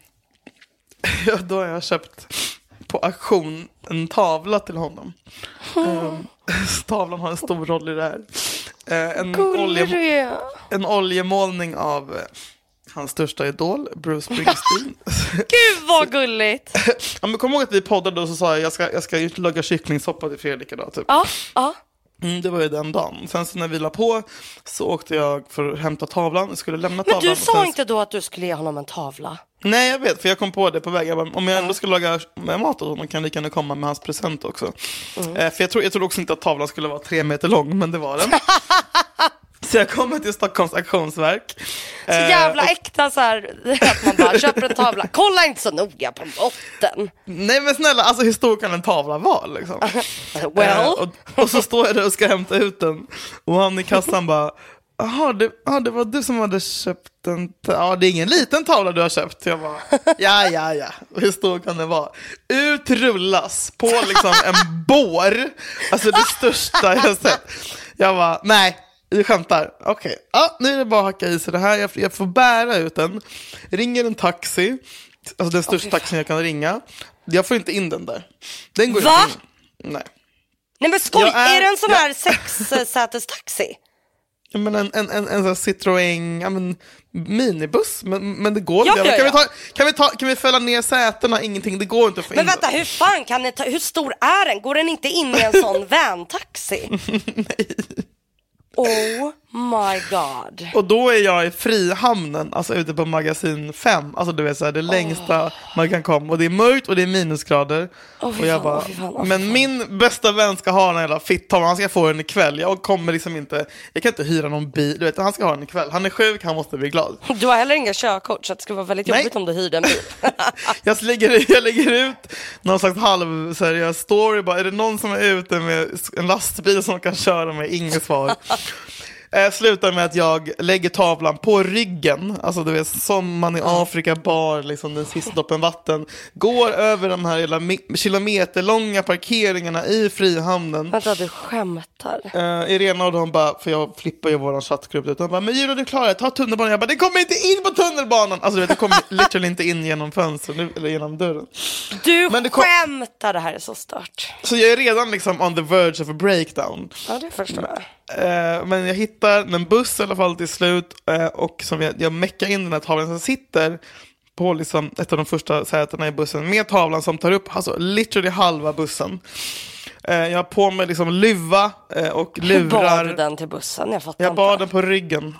då har jag köpt på auktion en tavla till honom. Tavlan har en stor roll i det här. En oljemålning av hans största idol, Bruce Springsteen. Gud vad gulligt. Ja, men kom ihåg att vi poddade och så sa jag ska laga kycklingsoppa till Fredrik idag typ. Ja. Det var ju den dagen. Sen så när vi la på så åkte jag för att hämta tavlan. Jag skulle lämna tavlan. Men du sa inte då att du skulle ge honom en tavla? Nej, jag vet, för jag kom på det på väg. Jag bara, om jag ändå ska laga mat åt honom kan lika gärna komma med hans present också. För jag tror också inte att tavlan skulle vara 3 meter lång, men det var den. Så jag kommer till Stockholms auktionsverk. Så jävla äkta så här, att man bara köper en tavla. Kolla inte så noga på botten. Nej men snälla, alltså hur stor kan en tavla vara liksom? Och så står jag där och ska hämta ut den. Och han i kassan bara, det var du som hade köpt den. Ja, det är ingen liten tavla du har köpt. Jag bara, ja. Hur stor kan den vara? Utrullas på liksom en bår. Alltså det största jag sett. Jag bara, nej. Vi skämtar. Okej. Ja, nu är det bara att hacka i sig det här. Jag får bära ut den. Ringer en taxi. Alltså den största taxin jag kan ringa. Jag får inte in den där. Den går inte in. Nej men skoj, är det en sån här 6-sätestaxi? Ja, men en Citroën minibuss. Men det går inte. Kan vi fälla ner sätena? Ingenting, det går inte att få in. Men vänta, hur fan kan hur stor är den? Går den inte in i en sån van-taxi? Nej. Oh my god. Och då är jag i Frihamnen, alltså ute på magasin 5. Alltså du vet så här, det längsta man kan komma. Och det är mörkt och det är minusgrader. Och jag bara, men min bästa vän ska ha den jävla fitthållaren. Han ska få den ikväll. Jag kommer liksom inte, jag kan inte hyra någon bil. Du vet, han ska ha den ikväll. Han är sjuk, han måste bli glad. Du har heller inga körkort, så det skulle vara väldigt jobbigt om du hyrde en bil. Jag lägger ut någon slags halvseriös story. Bara, är det någon som är ute med en lastbil som kan köra med? Inget svar. Slutar med att jag lägger tavlan på ryggen. Alltså du vet, som man i Afrika bar liksom den sista droppen vatten. Går över de här hela kilometerlånga parkeringarna i Frihamnen. Vänta, du skämtar. Irena och de bara, för jag flippar ju våran chattgrupp ut. De bara, men Julia, du klarar det, ta tunnelbanan. Jag bara, det kommer inte in på tunnelbanan. Alltså du vet, det kommer literally inte in genom fönstret eller genom dörren. Du skämtar, det här är så stört. Så jag är redan liksom on the verge of a breakdown. Ja, det förstår jag. Men jag hittar en buss i alla fall till slut, och som jag meckar in den här tavlan som sitter på liksom ett av de första sätena i bussen med tavlan som tar upp alltså literally halva bussen. Jag har på mig liksom luva och lurar. Hur bar du den till bussen? Jag bar den på ryggen.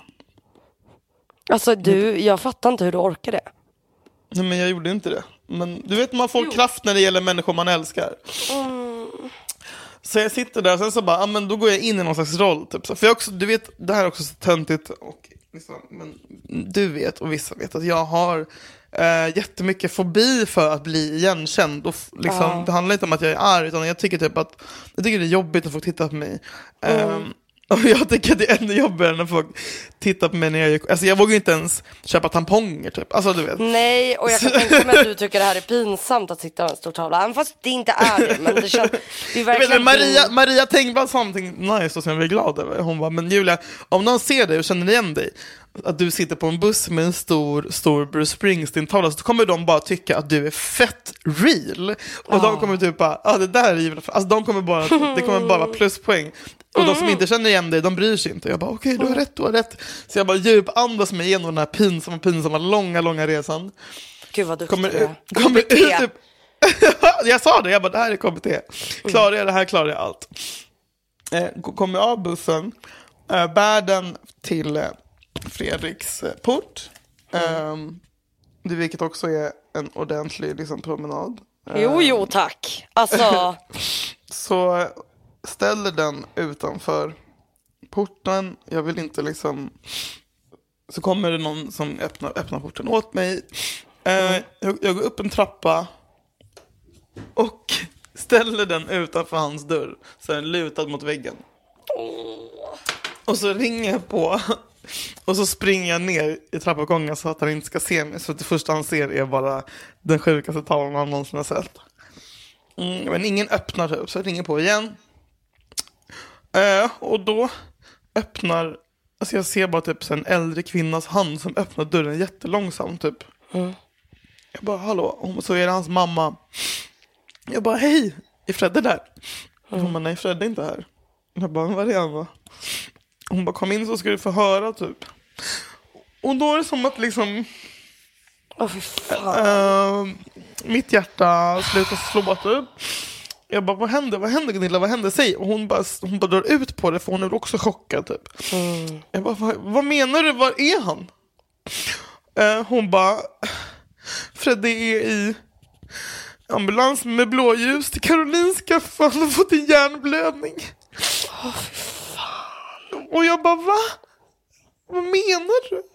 Alltså jag fattar inte hur du orkar det. Nej, men jag gjorde inte det. Men du vet, man får kraft när det gäller människor man älskar. Så jag sitter där och sen så bara, men då går jag in i någon slags roll typ. För jag också, du vet, det här är också så töntigt och liksom, men du vet och vissa vet att jag har jättemycket fobi för att bli igenkänd och liksom, det handlar inte om att jag är arg, utan jag tycker typ att det är jobbigt att få titta på mig. Och jag tycker att det är ännu jobbigare när folk tittar på mig när jag vågar inte ens köpa tamponger typ. Alltså du vet. Nej, och jag kan tänka mig att du tycker det här är pinsamt att sitta på en stor tavla. Även fast det inte är det, men det känns det är verkligen Maria Tengblad sa någonting nice och som jag är glad över. Hon bara, men Julia, om någon ser dig och känner igen dig, att du sitter på en buss med en stor Bruce Springsteen-tavla, så kommer de bara tycka att du är fett real. Och de kommer typ bara, det där är ju, alltså det kommer bara vara pluspoäng. Och de som inte känner igen dig, de bryr sig inte. Jag bara, okej, du har rätt. Så jag bara djupandas mig igenom den här pinsamma, långa resan. Gud vad duktig kommer ut typ. Jag sa det, jag bara, det här är KBT. Klarar jag det här, klarar jag allt. Kommer av bussen, bär den till Fredriks port. Det vilket också är en ordentlig liksom, promenad. Jo, tack. Alltså. Så ställer den utanför porten. Jag vill inte liksom. Så kommer det någon som öppnar porten åt mig. Jag går upp en trappa och ställer den utanför hans dörr, så är den lutad mot väggen. Och så ringer jag på. Och så springer jag ner i trappuppgången så att han inte ska se mig. Så det första han ser är bara den sjukaste tavlan han någonsin har sett. Men ingen öppnar typ. Så jag ringer på igen. Och då öppnar, alltså jag ser bara typ en äldre kvinnas hand som öppnar dörren jättelångsamt typ. Jag bara, hallå. Och så är det hans mamma. Jag bara, hej, är Fredde där? Hon bara, nej, Fredde är inte här. Jag bara, vad är han då? Hon bara, kom in så ska du få höra typ. Och då är det som att liksom fy fan. Mitt hjärta slutar slå typ. Jag bara, vad händer Gunilla, vad händer? Säg. Och hon bara drar ut på det, för hon är också chockad typ. Jag bara, vad menar du, var är han? Hon bara, Fredde är i ambulans med blåljus till Karolinska, för han har fått en hjärnblödning. Fy fan. Och jag bara, va? Vad menar du?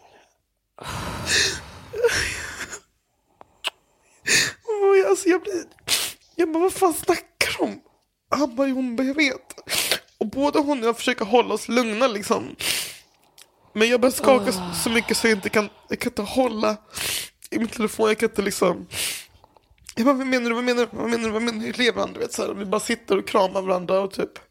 Och alltså jag bara, vad fan snackar de om? Hon bara, jag vet. Och både hon och jag försöker hålla oss lugna liksom. Men jag börjar skaka så mycket så jag kan inte hålla i min telefon. Jag kan inte liksom. Jag bara, vad menar du? Hur lever han? Du vet, så här, vi bara sitter och kramar varandra och typ.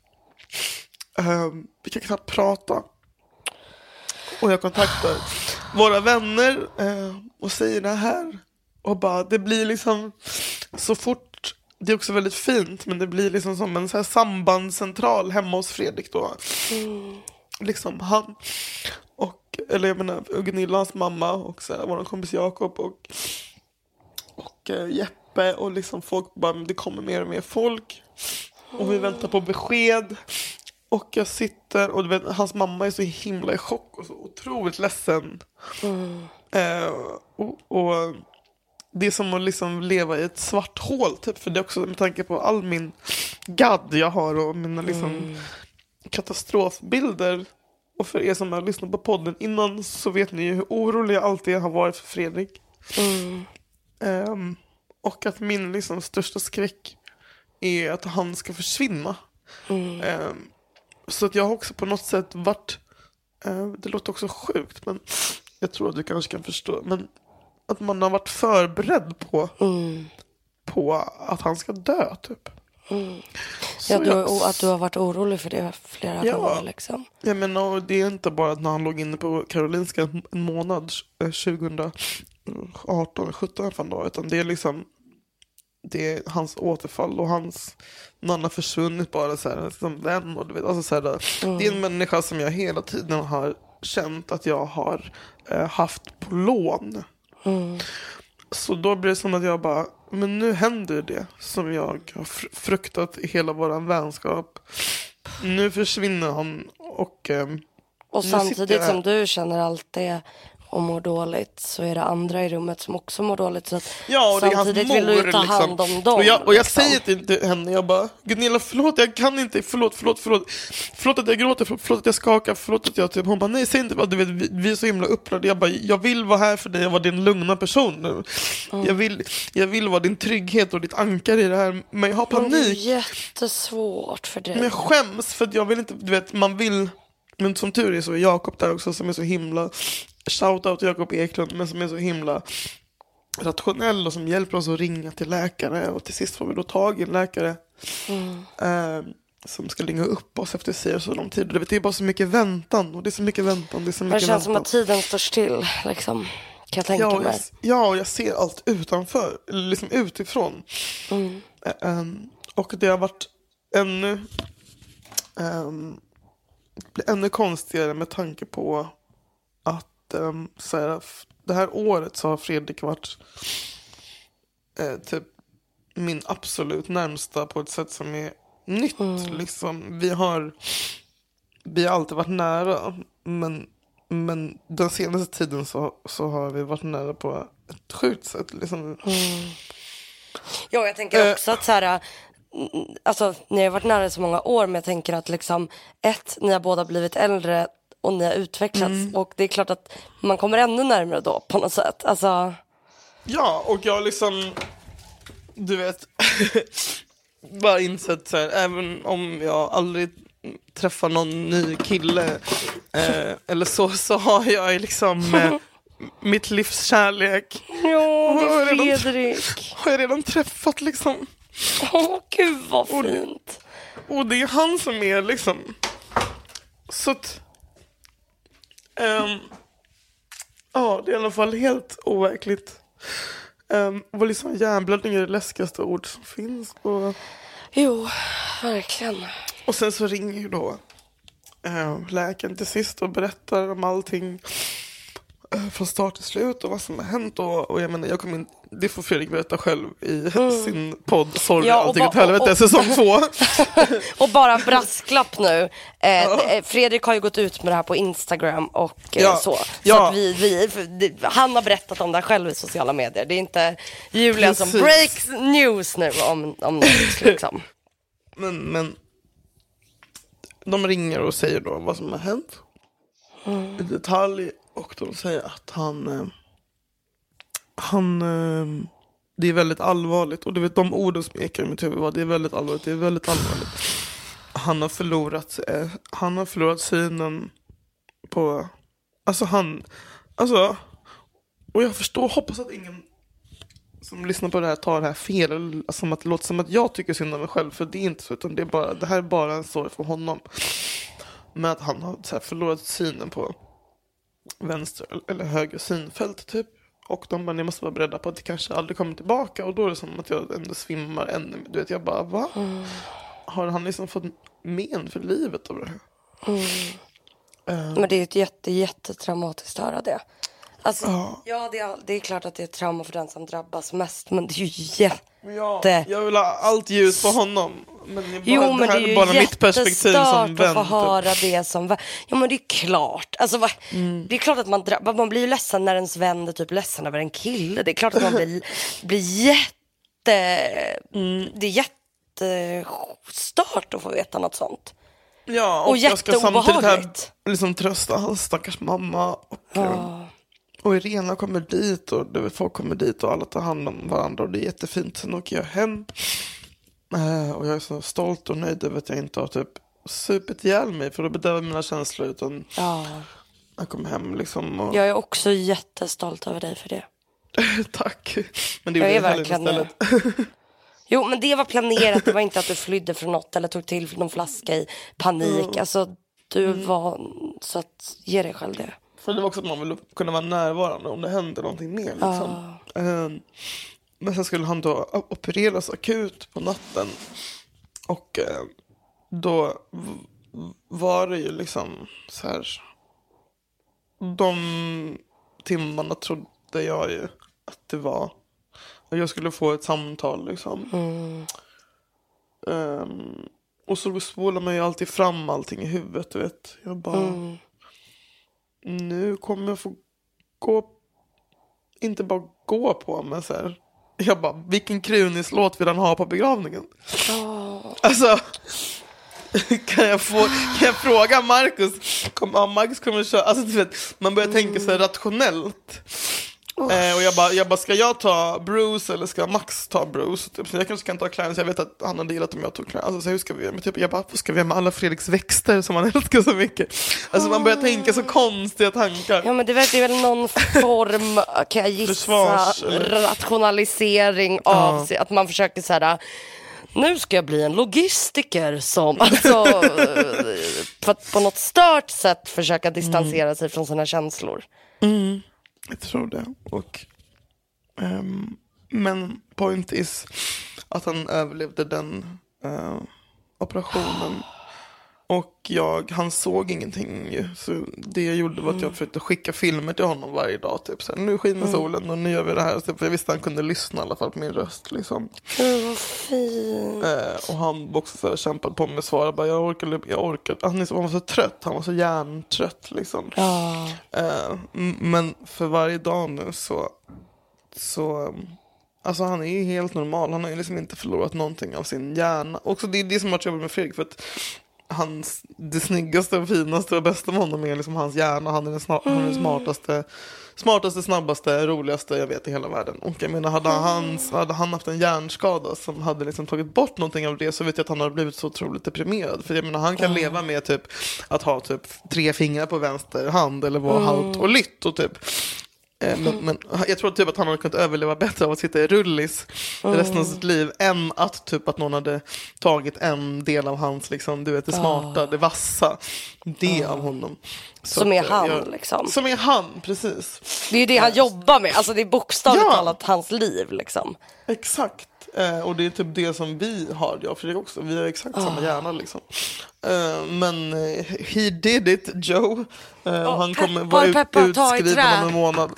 Vi kan knappt prata. Och jag kontaktar våra vänner och säger det här. Och bara, det blir liksom så fort. Det är också väldigt fint, men det blir liksom som en så här sambandscentral hemma hos Fredrik då. Liksom han och, eller jag menar Gunillas mamma och så här, vår kompis Jakob och Jeppe och liksom folk bara, det kommer mer och mer folk och vi väntar på besked. Och jag sitter och du vet, hans mamma är så himla i chock och så otroligt ledsen. Och det är som att liksom leva i ett svart hål typ. För det är också med tanke på all min gadd jag har och mina liksom katastrofbilder. Och för er som har lyssnat på podden innan så vet ni ju hur orolig jag alltid har varit för Fredrik. Och att min liksom största skräck är att han ska försvinna. Så att jag har också på något sätt varit, det låter också sjukt men jag tror att du kanske kan förstå, men att man har varit förberedd på att han ska dö typ. Att du har varit orolig för det flera gånger liksom. Jag menar, det är inte bara att när han låg inne på Karolinska en månad 2018, 17 fan då, utan det är liksom det är hans återfall och hans när han har försvunnit bara så här som vän och du vet, alltså så här, det är en människa som jag hela tiden har känt att jag har haft på lån. Så då blir det som att jag bara, men nu händer det som jag har fruktat i hela våran vänskap. Nu försvinner han och samtidigt som du känner allt det och mår dåligt så är det andra i rummet som också mår dåligt. Så att och samtidigt vill du ta hand om dem. Och jag säger till henne, jag bara, Gunilla, förlåt, jag kan inte, förlåt att jag gråter, förlåt att jag skakar, förlåt att jag typ, hon bara, nej, säg inte, du vet, vi är så himla upprörda. Jag bara, jag vill vara här för dig, jag var din lugna person nu. Jag vill vara din trygghet och ditt ankare i det här, men jag har panik. Det är jättesvårt för dig. Men jag skäms för att jag vill inte, du vet, man vill, men som tur är så är Jakob där också som är så himla, shoutout till Jakob Eklund, men som är så himla rationell och som hjälper oss att ringa till läkare och till sist får vi då tag i en läkare som ska ringa upp oss efter sig och så lång tid. Det är bara så mycket väntan och det är så mycket väntan. Det känns som att tiden står still liksom. Kan jag tänka mig. Jag ser allt utanför, liksom utifrån. Och det har varit ännu konstigare med tanke på att så här, det här året så har Fredrik varit typ min absolut närmsta på ett sätt som är nytt liksom. Vi har alltid varit nära, men den senaste tiden så har vi varit nära på ett sjukt sätt liksom. Ja, jag tänker också att så här, alltså, ni har varit nära så många år, men jag tänker att liksom, ni har båda blivit äldre och ni har utvecklats och det är klart att man kommer ännu närmare då på något sätt. Alltså... Ja, och jag liksom, du vet, bara insett så här, även om jag aldrig träffar någon ny kille eller så har jag liksom mitt livs kärlek. Ja, Fredrik. Har jag redan träffat liksom. Gud vad fint. Och det är han som är liksom så att det är i alla fall helt overkligt. Vad liksom hjärnblödning är det läskigaste ord som finns. Jo, verkligen. Och sen så ringer ju då läkaren till sist och berättar om allting från start till slut och vad som har hänt. Och jag menar, det får Fredrik berätta själv i sin podd Sorry, allting åt helvete, säsong 2. Och bara brasklapp nu. Fredrik har ju gått ut med det här på Instagram och så att han har berättat om det själv i sociala medier. Det är inte Julia som breaks news nu om något liksom. Men de ringer och säger då vad som har hänt i detalj. Och de säger att han det är väldigt allvarligt. Och du vet, de orden som ekar i mitt huvud var, det är väldigt allvarligt. Han har förlorat synen på, och jag förstår, hoppas att ingen som lyssnar på det här tar det här fel, som att det låter som att jag tycker synd om mig själv, för det är inte så, utan det här är bara en sorg för honom. Men att han har så här förlorat synen på vänster eller höger synfält typ. Och de bara, ni måste vara beredda på att det kanske aldrig kommer tillbaka. Och då är det som att jag ändå svimmar ännu. Du vet, jag bara, va? Har han liksom fått men för livet av det här? Men det är ju ett jättetraumatiskt att höra det. Alltså, det är klart att det är trauma för den som drabbas mest. Men det är ju Ja, jag vill ha allt ljus på honom. Men men det är ju bara mitt perspektiv som vän. Att få höra det som... Ja, men det är klart. Alltså, det är klart att man blir ju ledsen när ens vän är typ ledsen över en kille. Det är klart att man blir det är jättestört att få veta något sånt. Ja, och jag ska samtidigt här liksom trösta hans stackars mamma. Och Irena kommer dit och folk kommer dit och alla tar hand om varandra och det är jättefint. Sen åker jag hem och jag är så stolt och nöjd över att jag inte har typ supit ihjäl mig för att bedöva mina känslor, utan jag kom hem liksom. Och... Jag är också jättestolt över dig för det. Tack. Men det jag är verkligen istället. Jo, men det var planerat. Det var inte att du flydde från något eller tog till någon flaska i panik. Alltså, du var... Så att ge dig själv det. För det var också att man ville kunna vara närvarande om det hände någonting mer liksom. Men sen skulle han då opereras akut på natten. Och då var det ju liksom så här... De timmarna trodde jag ju att det var... Och jag skulle få ett samtal liksom. Och så spolar man ju alltid fram allting i huvudet, du vet. Jag bara... Nu kommer jag få inte bara gå på, men så här... Jag bara, vilken krunislåt vill han ha på begravningen? Alltså... Kan jag fråga Marcus? Marcus kommer köra... Alltså du vet, man börjar tänka så här rationellt. Och jag bara, ska jag ta Bruce eller ska Max ta Bruce? Typ, så jag kanske kan ta Clarence, jag vet att han hade gillat om jag tog Clarence. Alltså så hur ska vi göra? Men typ, jag bara, vad ska vi göra med alla Fredriks växter som han älskar så mycket? Alltså man börjar tänka så konstiga tankar. Ja, men det är väl någon form, kan jag gissa, rationalisering av sig. Att man försöker så här... Nu ska jag bli en logistiker som alltså, för att på något stört sätt försöka distansera sig från sina känslor. Jag tror det. Och, men point is att han överlevde den operationen. Och han såg ingenting ju. Så det jag gjorde var att jag försökte skicka filmer till honom varje dag. Typ så här, nu skiner solen och nu gör vi det här. Så jag visste att han kunde lyssna i alla fall på min röst liksom. Vad fint. Och han också så här, kämpade på med svara. Bara, jag orkar. Han var så trött. Han var så hjärntrött liksom. Men för varje dag nu så alltså han är ju helt normal. Han har ju liksom inte förlorat någonting av sin hjärna. Också det är det som har jobbat med Fredrik, för att det snyggaste och finaste och bästa med honom är liksom hans hjärna. Han är den smartaste, snabbaste, roligaste jag vet i hela världen. Och jag menar, hade han haft en hjärnskada som hade liksom tagit bort någonting av det, så vet jag att han hade blivit så otroligt deprimerad. För jag menar, han kan leva med typ att ha typ 3 fingrar på vänster hand eller vara halt och lytt och typ. Men jag tror typ att han hade kunnat överleva bättre av att sitta i rullis resten av sitt liv än att typ att någon hade tagit en del av hans liksom, du vet, det smarta, det vassa, det av honom. Så som är han liksom. Som är han, precis. Det är ju det han jobbar med. Alltså det är bokstavligt talat hans liv liksom. Exakt. Och det är typ det som vi har, jag och Fredrik också. Vi har exakt samma hjärna liksom. Men he did it, Joe. Och han kommer vara utskriven om en månad.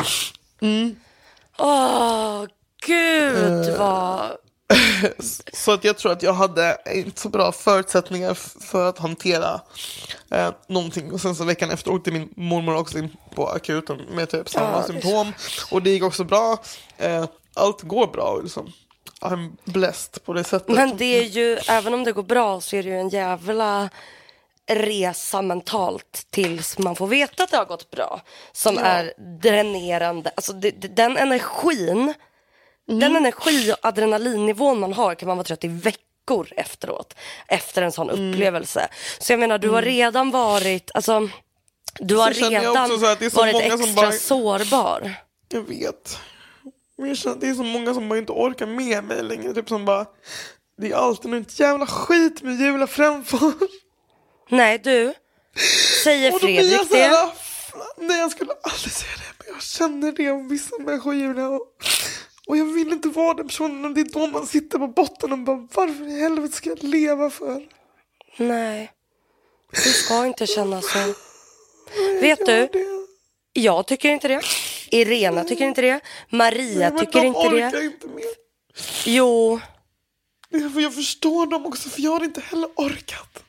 Gud vad... Så att jag tror att jag hade inte så bra förutsättningar för att hantera någonting. Och sen så veckan efter åkte min mormor också in på akuten med typ samma symptom. Och det gick också bra. Allt går bra liksom. I'm blessed på det sättet. Men det är ju, även om det går bra, så är det ju en jävla resa mentalt tills man får veta att det har gått bra. Som är dränerande. Alltså den energin, den energi och adrenalinnivån man har kan man vara trött i veckor efteråt. Efter en sån upplevelse. Så jag menar, du har redan varit, alltså, du har redan varit extra sårbar. Jag vet. Det är så många som bara inte orkar med mig längre. Typ som bara, det är alltid något jävla skit med Julia framför. Nej, du säger Fredrik det. Nej, jag skulle aldrig säga det. Men jag känner det om vissa människor, Julia. Och jag vill inte vara den personen. Och det är då man sitter på botten och bara, varför i helvete ska jag leva för? Nej, du ska inte känna så. Vet du? Jag tycker inte det. Irena tycker inte det. Maria tycker inte det. Inte mer. Jo. Jag förstår dem också, för jag har inte heller orkat.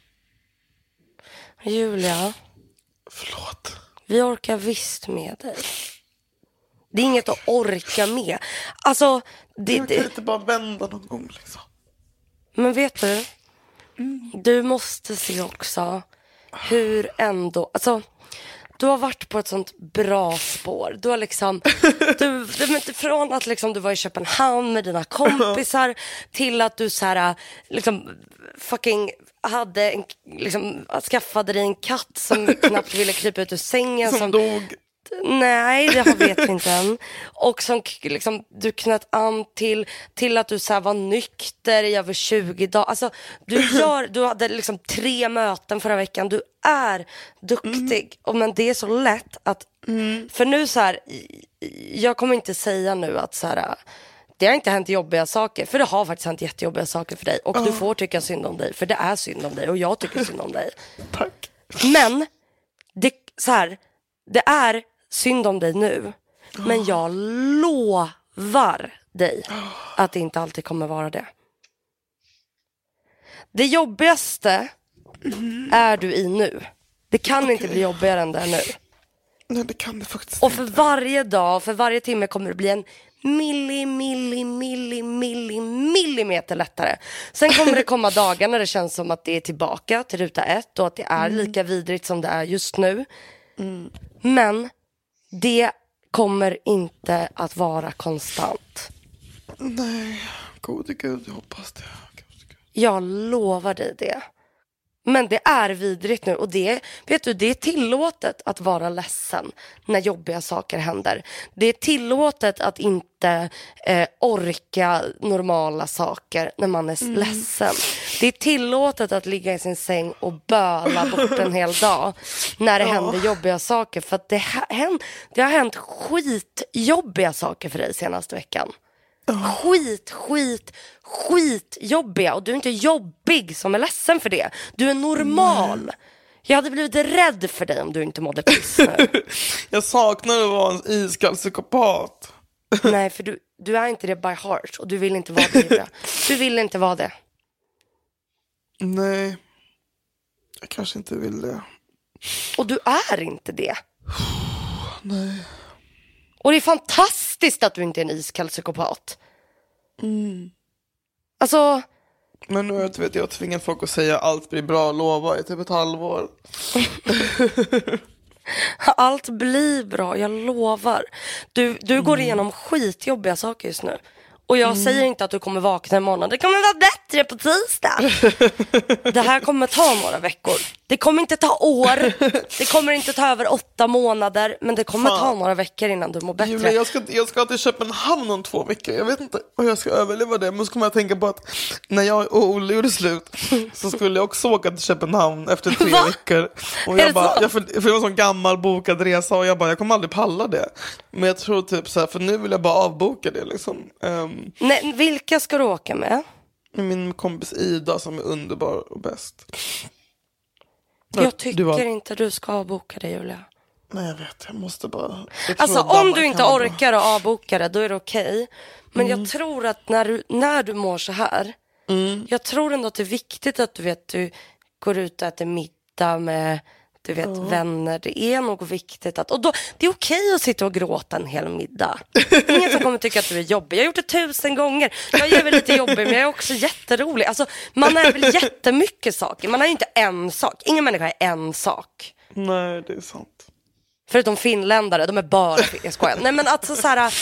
Julia. Förlåt. Vi orkar visst med dig. Det är inget att orka med. Alltså, jag kan inte bara vända någon gång liksom. Men vet du? Du måste se också hur ändå... Alltså, du har varit på ett sånt bra spår. Du har liksom... från att liksom du var i Köpenhamn med dina kompisar till att du så här, liksom fucking hade en, liksom, skaffade dig en katt som knappt ville krypa ut ur sängen. Som dog. Nej, det vet vi inte än. Och som liksom, du knöt an till att du så här var nykter i över 20 dagar. Alltså, du hade liksom 3 möten förra veckan. Du är duktig. Men det är så lätt att... För nu så här... Jag kommer inte säga nu att så här... Det har inte hänt jobbiga saker. För det har faktiskt hänt jättejobbiga saker för dig. Och du får tycka synd om dig. För det är synd om dig. Och jag tycker synd om dig. Tack. Men det, så här, det är synd om dig nu. Men jag lovar dig att det inte alltid kommer vara det. Det jobbigaste är du i nu. Det kan inte bli jobbigare än det är nu. Nej, det kan det faktiskt Och för varje dag, för varje timme kommer det bli en millimeter lättare. Sen kommer det komma dagar när det känns som att det är tillbaka till ruta 1 och att det är lika vidrigt som det är just nu. Men det kommer inte att vara konstant. Nej, gode gud, jag hoppas det. Jag lovar dig det. Men det är vidrigt nu och det, vet du, det är tillåtet att vara ledsen när jobbiga saker händer. Det är tillåtet att inte orka normala saker när man är ledsen. Det är tillåtet att ligga i sin säng och böla bort en hel dag när det händer jobbiga saker. För att det har hänt skitjobbiga saker för dig senaste veckan. Skit jobbiga. Och du är inte jobbig som är ledsen för det. Du är normal. Jag hade blivit rädd för dig om du inte mådde piss nu. Jag saknar att vara en iskall psykopat. Nej, för du är inte det by heart. Och du vill inte vara det. Du vill inte vara det. Nej, jag kanske inte vill det. Och du är inte det. Nej. Och det är fantastiskt att du inte är en iskall psykopat. Alltså... Men nu vet jag tvingar folk att säga allt blir bra, lova i typ ett halvår. Allt blir bra, jag lovar. Du går igenom skitjobbiga saker just nu. Och jag säger inte att du kommer vakna imorgon. Det kommer vara bättre på tisdag. Det här kommer ta några veckor. Det kommer inte ta år. Det kommer inte ta över 8 månader. Men det kommer ta några veckor innan du mår bättre. Julia, jag ska till Köpenhamn om 2 veckor. Jag vet inte om jag ska överleva det. Men så kommer jag tänka på att när jag och Olle gjorde slut så skulle jag också åka till Köpenhamn efter 3 veckor. Och jag bara, för det var en sån gammal bokad resa. Och jag kommer aldrig palla det. Men jag tror typ så här, för nu vill jag bara avboka det liksom. Nej, vilka ska du åka med? Min kompis Ida som är underbar och bäst. Jag tycker inte du ska avboka det, Julia. Nej, jag vet. Jag måste bara... Alltså, om du inte orkar att avboka det, då är det okej. Men jag tror att när du mår så här... Jag tror ändå att det är viktigt att du går ut och äter middag med... Du vet, vänner, det är nog viktigt att... Och då, det är okej att sitta och gråta en hel middag. Det är ingen som kommer tycka att du är jobbig. Jag har gjort det 1000 gånger. Jag är väl lite jobbig, men jag är också jätterolig. Alltså, man är väl jättemycket saker. Man är ju inte en sak. Ingen människa är en sak. Nej, det är sant. Förutom finländare, de är bara... Jag skojar. Nej, men alltså så här...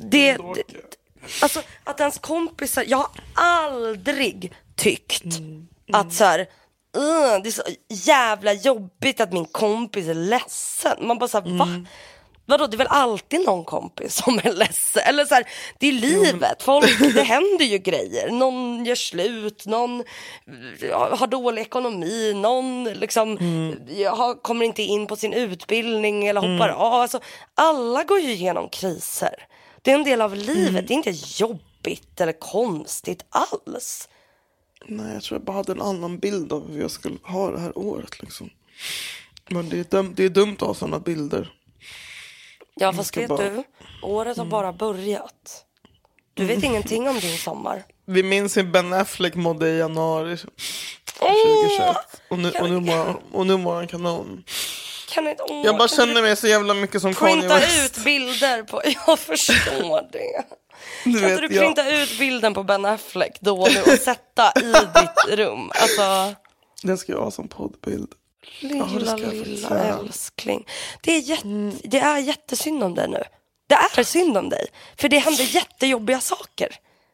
Alltså, att ens kompisar... Jag har aldrig tyckt att så här... det är så jävla jobbigt att min kompis är ledsen. Man bara såhär, va? Vadå, det är väl alltid någon kompis som är ledsen. Eller så här, det är livet. Folk, det händer ju grejer. Någon gör slut, någon har dålig ekonomi, någon liksom kommer inte in på sin utbildning eller hoppar av. Alltså, alla går ju igenom kriser. Det är en del av livet. Det är inte jobbigt eller konstigt alls. Nej, jag tror jag bara hade en annan bild av hur jag skulle ha det här året liksom. Men det är dumt att ha sådana bilder. Ja, fast vet du, året har bara börjat. Du vet ingenting om din sommar. Vi minns hur Ben Affleck mådde i januari 2021. Och nu mår han kanon. Jag bara känner mig så jävla mycket som Kanye West. Printa ut bilder på... Jag förstår det. Kan inte du printa ut bilden på Ben Affleck då och nu och sätta i ditt rum? Alltså... Den ska jag ha som poddbild. Lilla älskling. Det är jättesynd om dig nu. Det är synd om dig. För det händer jättejobbiga saker.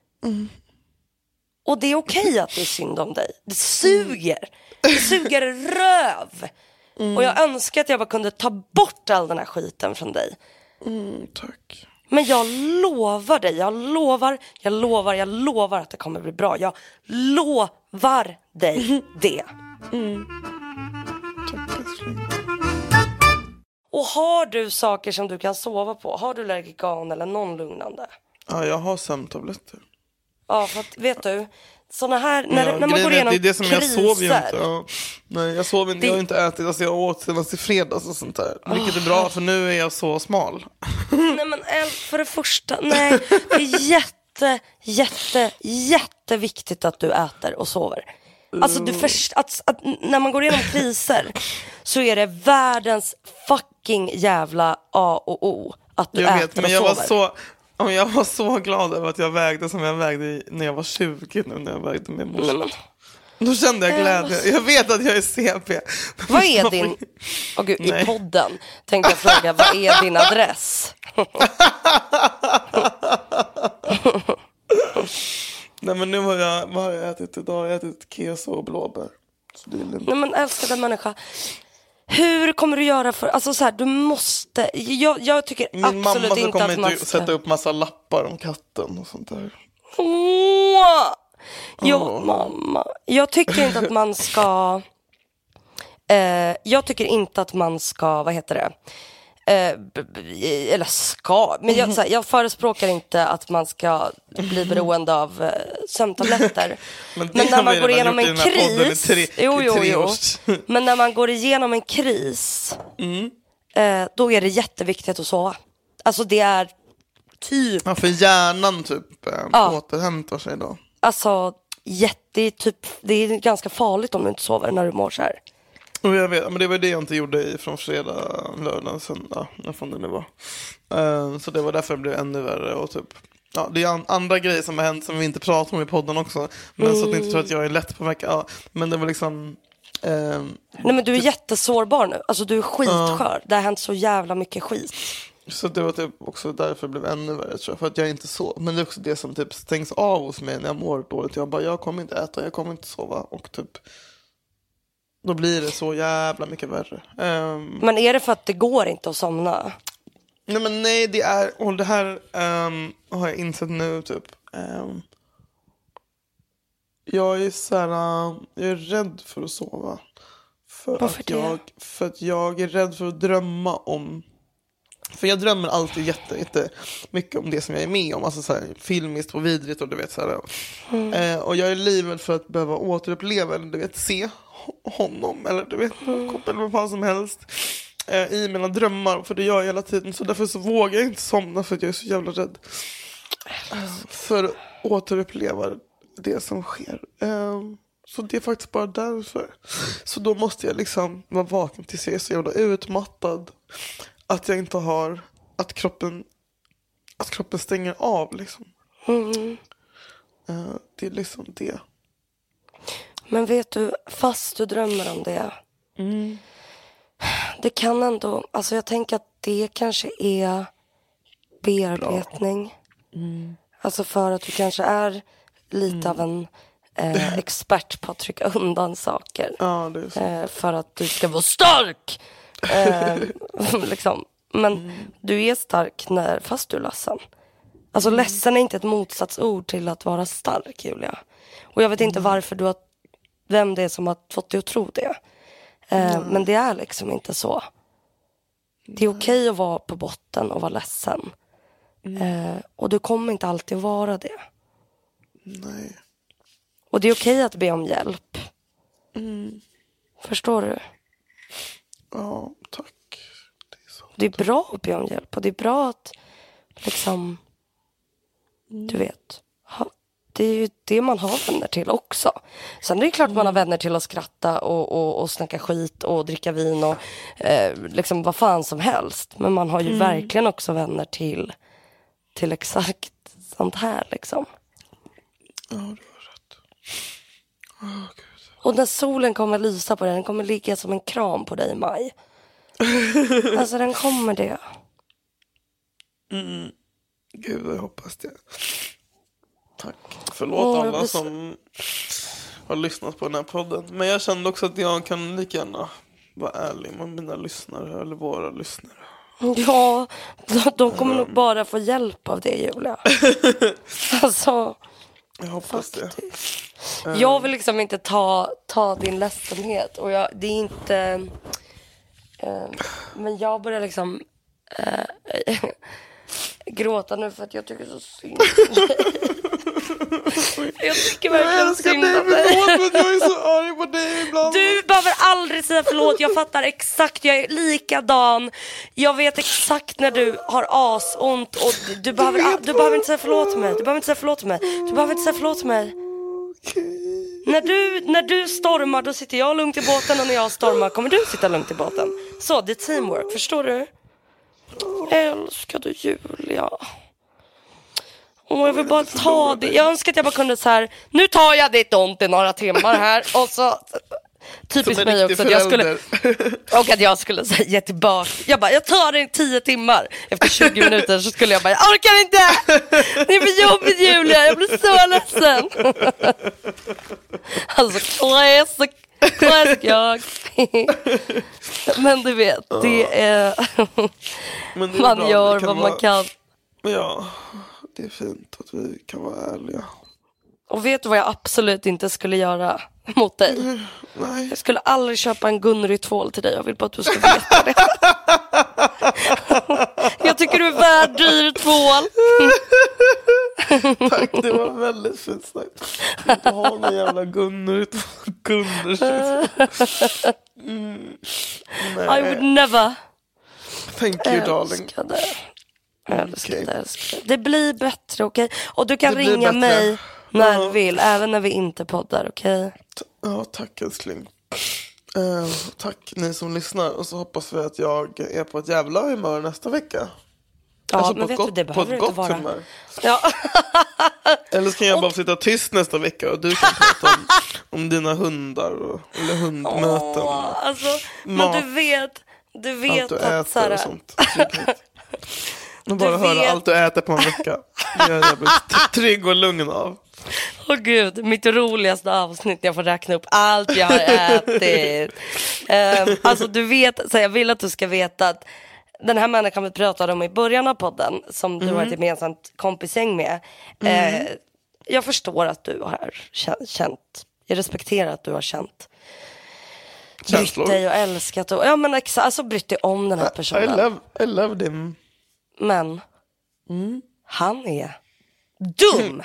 Och det är okej att det är synd om dig. Det suger. Det suger röv. Och jag önskar att jag bara kunde ta bort all den här skiten från dig. Tack. Men jag lovar dig. Jag lovar att det kommer bli bra. Jag lovar dig det. Tack, älskling. Och har du saker som du kan sova på? Har du Lergigan eller någon lugnande? Ja, jag har sömntabletter. Ja, för att, vet du, såna här, när man går igenom det är det som kriser. Jag sover ju inte. Ja. Nej, jag sover inte, jag har inte ätit. Alltså jag åt senast i fredags och sånt där. Vilket är bra, för nu är jag så smal. Nej, men för det första, nej. Det är jätteviktigt att du äter och sover. Alltså du att när man går igenom kriser så är det världens fucking jävla A och O att du äter och sover. Jag var så glad över att jag vägde som jag vägde när jag var 20 nu när jag vägde med morsan. Då kände jag glädje. Jag vet att jag är CP. Vad är din... Gud, i podden tänkte jag fråga, vad är din adress? Nej, men nu vad har jag ätit idag? Jag har ätit keso och blåbär. Så det är lugnt. Nej, men älskade människa. Hur kommer du göra för... Alltså så här, du måste... Jag tycker min absolut mamma inte att man kommer sätta upp massa lappar om katten och sånt där. Mamma. Jag tycker inte att man ska... jag tycker inte att man ska... Vad heter det? Eller ska... Men jag förespråkar inte att man ska bli beroende av sömntabletter. Men när man går igenom en kris... Jo. Men när man går igenom en kris... då är det jätteviktigt att sova. Alltså det är typ... Ja, för hjärnan typ återhämtar sig då. Alltså det är ganska farligt om du inte sover när du mår så här. Och jag vet, men det var det jag inte gjorde från fredag, lördag, söndag, när fan det nu var. Så det var därför det blev ännu värre och typ... Ja, det är andra grejer som har hänt som vi inte pratar om i podden också. Men så att ni inte tror att jag är lätt på vecka. Ja, men det var liksom... Nej, men du är jättesårbar nu. Alltså du är skitskör. Det har hänt så jävla mycket skit. Så det var typ också därför det blev ännu värre, tror jag. För att jag inte sov. Men det är också det som typ stängs av hos mig när jag mår dåligt. Jag bara, jag kommer inte äta, jag kommer inte sova. Och typ... Då blir det så jävla mycket värre. Men är det för att det går inte att somna? Nej, det är... Och det här har jag insett nu typ. Jag är så här, jag är rädd för att sova. Varför det? För att jag är rädd för att drömma om... För jag drömmer alltid jätte mycket om det som jag är med om. Alltså så här, filmiskt och vidrigt och du vet så här. Och jag är livrädd för att behöva återuppleva eller du vet se honom eller du vet eller vad som helst i mina drömmar, för det gör jag hela tiden. Så därför så vågar jag inte somna, för att jag är så jävla rädd för att återuppleva det som sker. Så det är faktiskt bara därför. Så då måste jag liksom vara vaken tills jag är så jävla utmattad att jag inte har att kroppen stänger av liksom. Det är liksom det. Men vet du, fast du drömmer om det, det kan ändå, alltså jag tänker att det kanske är bearbetning. Alltså för att du kanske är lite av en expert på att trycka undan saker. Ja, det är så. För att du ska vara stark. Liksom. Men du är stark fast du är ledsen. Alltså ledsen är inte ett motsatsord till att vara stark, Julia. Och jag vet inte varför vem det är som har fått dig att tro det. Men det är liksom inte så. Det är okej att vara på botten och vara ledsen. Och du kommer inte alltid vara det. Nej. Och det är okej att be om hjälp. Förstår du? Ja, tack. Det är bra att be om hjälp. Och det är bra att liksom Du vet. Det är ju det man har vänner till också. Sen är det klart man har vänner till att skratta och snacka skit och dricka vin och liksom vad fan som helst. Men man har ju verkligen också vänner till exakt sånt här liksom. Ja, du har rätt. Gud. Och när solen kommer lysa på dig, den kommer ligga som en kram på dig i maj. Alltså den kommer det. Gud, jag hoppas det. Tack. Förlåt alla som har lyssnat på den här podden. Men jag kände också att jag kan lika gärna vara ärlig med mina lyssnare eller våra lyssnare. Ja, de kommer nog bara få hjälp av det, Julia. Alltså, jag hoppas faktiskt. Jag vill liksom inte ta din ledsenhet. Och det är inte... men jag börjar liksom... gråta nu för att jag tycker så synd. Jag tycker verkligen synd om dig. Jag är så arg på dig ibland. Du behöver aldrig säga förlåt. Jag fattar exakt, jag är likadan. Jag vet exakt när du har asont. Och du behöver inte säga förlåt till mig. Du behöver inte säga förlåt till mig. När du stormar, då sitter jag lugnt i båten. Och när jag stormar kommer du sitta lugnt i båten. Så, det är teamwork, förstår du? Älskar du Julia? Jag vill bara ta det. Jag önskar att jag bara kunde så här. Nu tar jag ditt ont i några timmar här. Och så typiskt mig också att jag skulle. Och att jag skulle så här, ge tillbaka. Jag tar det i 10 timmar. Efter 20 minuter så skulle jag bara, jag orkar inte. Det är för jobbigt Julia. Jag blir så ledsen. Alltså classic jag. Men du vet, det är man bra, gör vad man kan. Ja, det är fint att vi kan vara ärliga. Och vet du vad jag absolut inte skulle göra mot dig? Nej. Jag skulle aldrig köpa en Gunnery-tvål till dig. Jag vill bara att du ska veta det. Jag tycker du är värd dyr tvål. Tack, det var väldigt fint sagt. Jag inte ha någon jävla Gunnery. I would never. Thank you, darling. Älskar det. Det blir bättre, okej? Och du kan ringa mig när du vill, även när vi inte poddar, okej? Ja, tack älskling. Tack ni som lyssnar. Och så hoppas vi att jag är på ett jävla humör nästa vecka. Ja, alltså men vet du, det behöver inte vara. Humör. Ja. Eller så kan jag bara sitta tyst nästa vecka och du kan prata om dina hundar eller hundmöten. Alltså, men du vet allt du att äter och sånt. Och bara höra allt du äter på en vecka. Det är jag blir trygg och lugn av. Åh gud, mitt roligaste avsnitt. Jag får räkna upp allt jag har ätit. Alltså du vet, så jag vill att du ska veta att den här människan vi pratade om i början av podden, som du har ett gemensamt kompisgäng med. Jag förstår att du har känt, jag respekterar att du har känt brytt dig och älskat och, ja men alltså brytt dig om den här personen. I love him. Men han är dum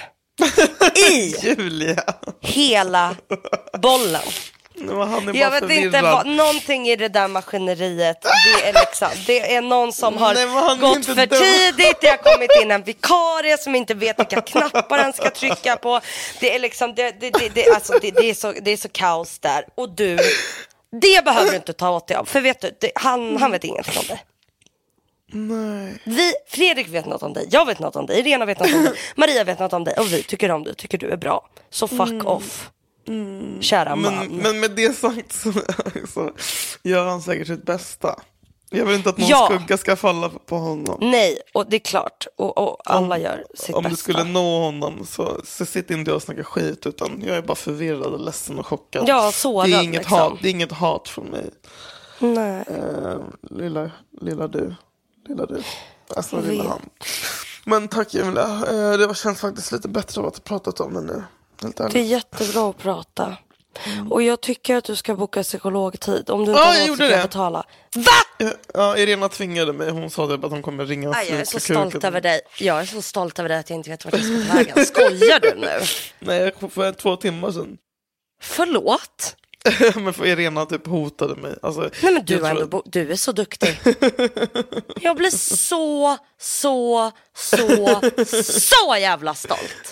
i Julia. hela bollen. Jag vet inte vad, någonting i det där maskineriet. Det är liksom, det är någon som har gått för tidigt. Det har kommit in en vikarie som inte vet vilka knappar den ska trycka på. Det är liksom alltså, det är så kaos där. Och det behöver du inte ta åt dig av. För vet du, han vet ingenting om det. Nej. Fredrik vet något om dig, jag vet något om dig, Irena vet något om dig, Maria vet något om dig. Och vi tycker om dig, tycker du är bra. Så fuck off. Kära man. Men med det sagt så gör han säkert sitt bästa. Jag vill inte att någon skugga ska falla på honom. Nej, och det är klart. Och alla gör sitt bästa. Om du skulle nå honom så sitter inte jag och snackar skit. Utan jag är bara förvirrad och ledsen och chockad. Ja, så det är inget liksom. Hat, det är inget hat från mig. Nej. Lilla du. Alltså lilla han. Men tack Julia. Det känns faktiskt lite bättre att ha pratat om det nu. Det är jättebra att prata. Och jag tycker att du ska boka psykologtid. Om du inte har råd så kan betala. Va? Ja, Irena tvingade mig. Hon sa det att hon kommer ringa. Jag är så stolt över dig. Jag är så stolt över dig att jag inte vet vart jag ska ta vägen. Skojar du nu? Nej, för 2 timmar sedan. Förlåt? Men för Irena typ hotade mig. Alltså, Nej, men du är så duktig. Jag blir så jävla stolt.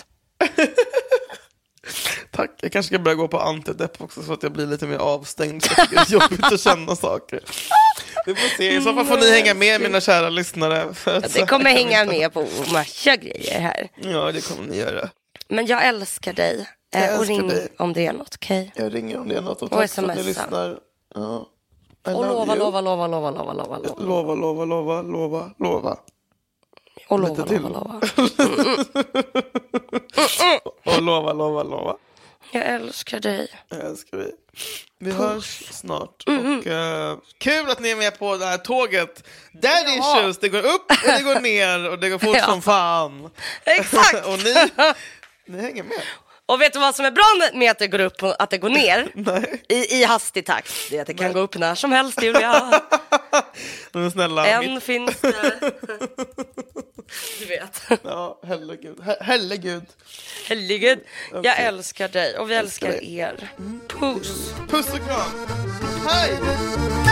Tack, jag kanske ska börja gå på antidepp också så att jag blir lite mer avstängd. Så att det är jobbigt att känna saker. Vi får se, i så fall får ni hänga med, mina kära lyssnare. Det kommer hänga med på massa grejer här. Ja, det kommer ni göra. Men jag älskar dig. Och ring dig om det är något, okej? Jag ringer om det är något och tack för att ni lyssnar. Ja. Och lova. Och lova. Och Lite lova. Och lova. Jag älskar dig. Jag älskar dig. Vi hörs snart. Och kul att ni är med på det här tåget. Daddy issues, det går upp och det går ner och det går fort som fan. Exakt. Och ni hänger med. Och vet du vad som är bra med att det går upp och att det går ner? Nej. I hastig takt. Det är att det kan gå upp när som helst, Julia. Men snälla. En finns det. Du vet. Ja, herregud. Jag älskar dig och vi älskar er. Puss. Puss och kram. Hej.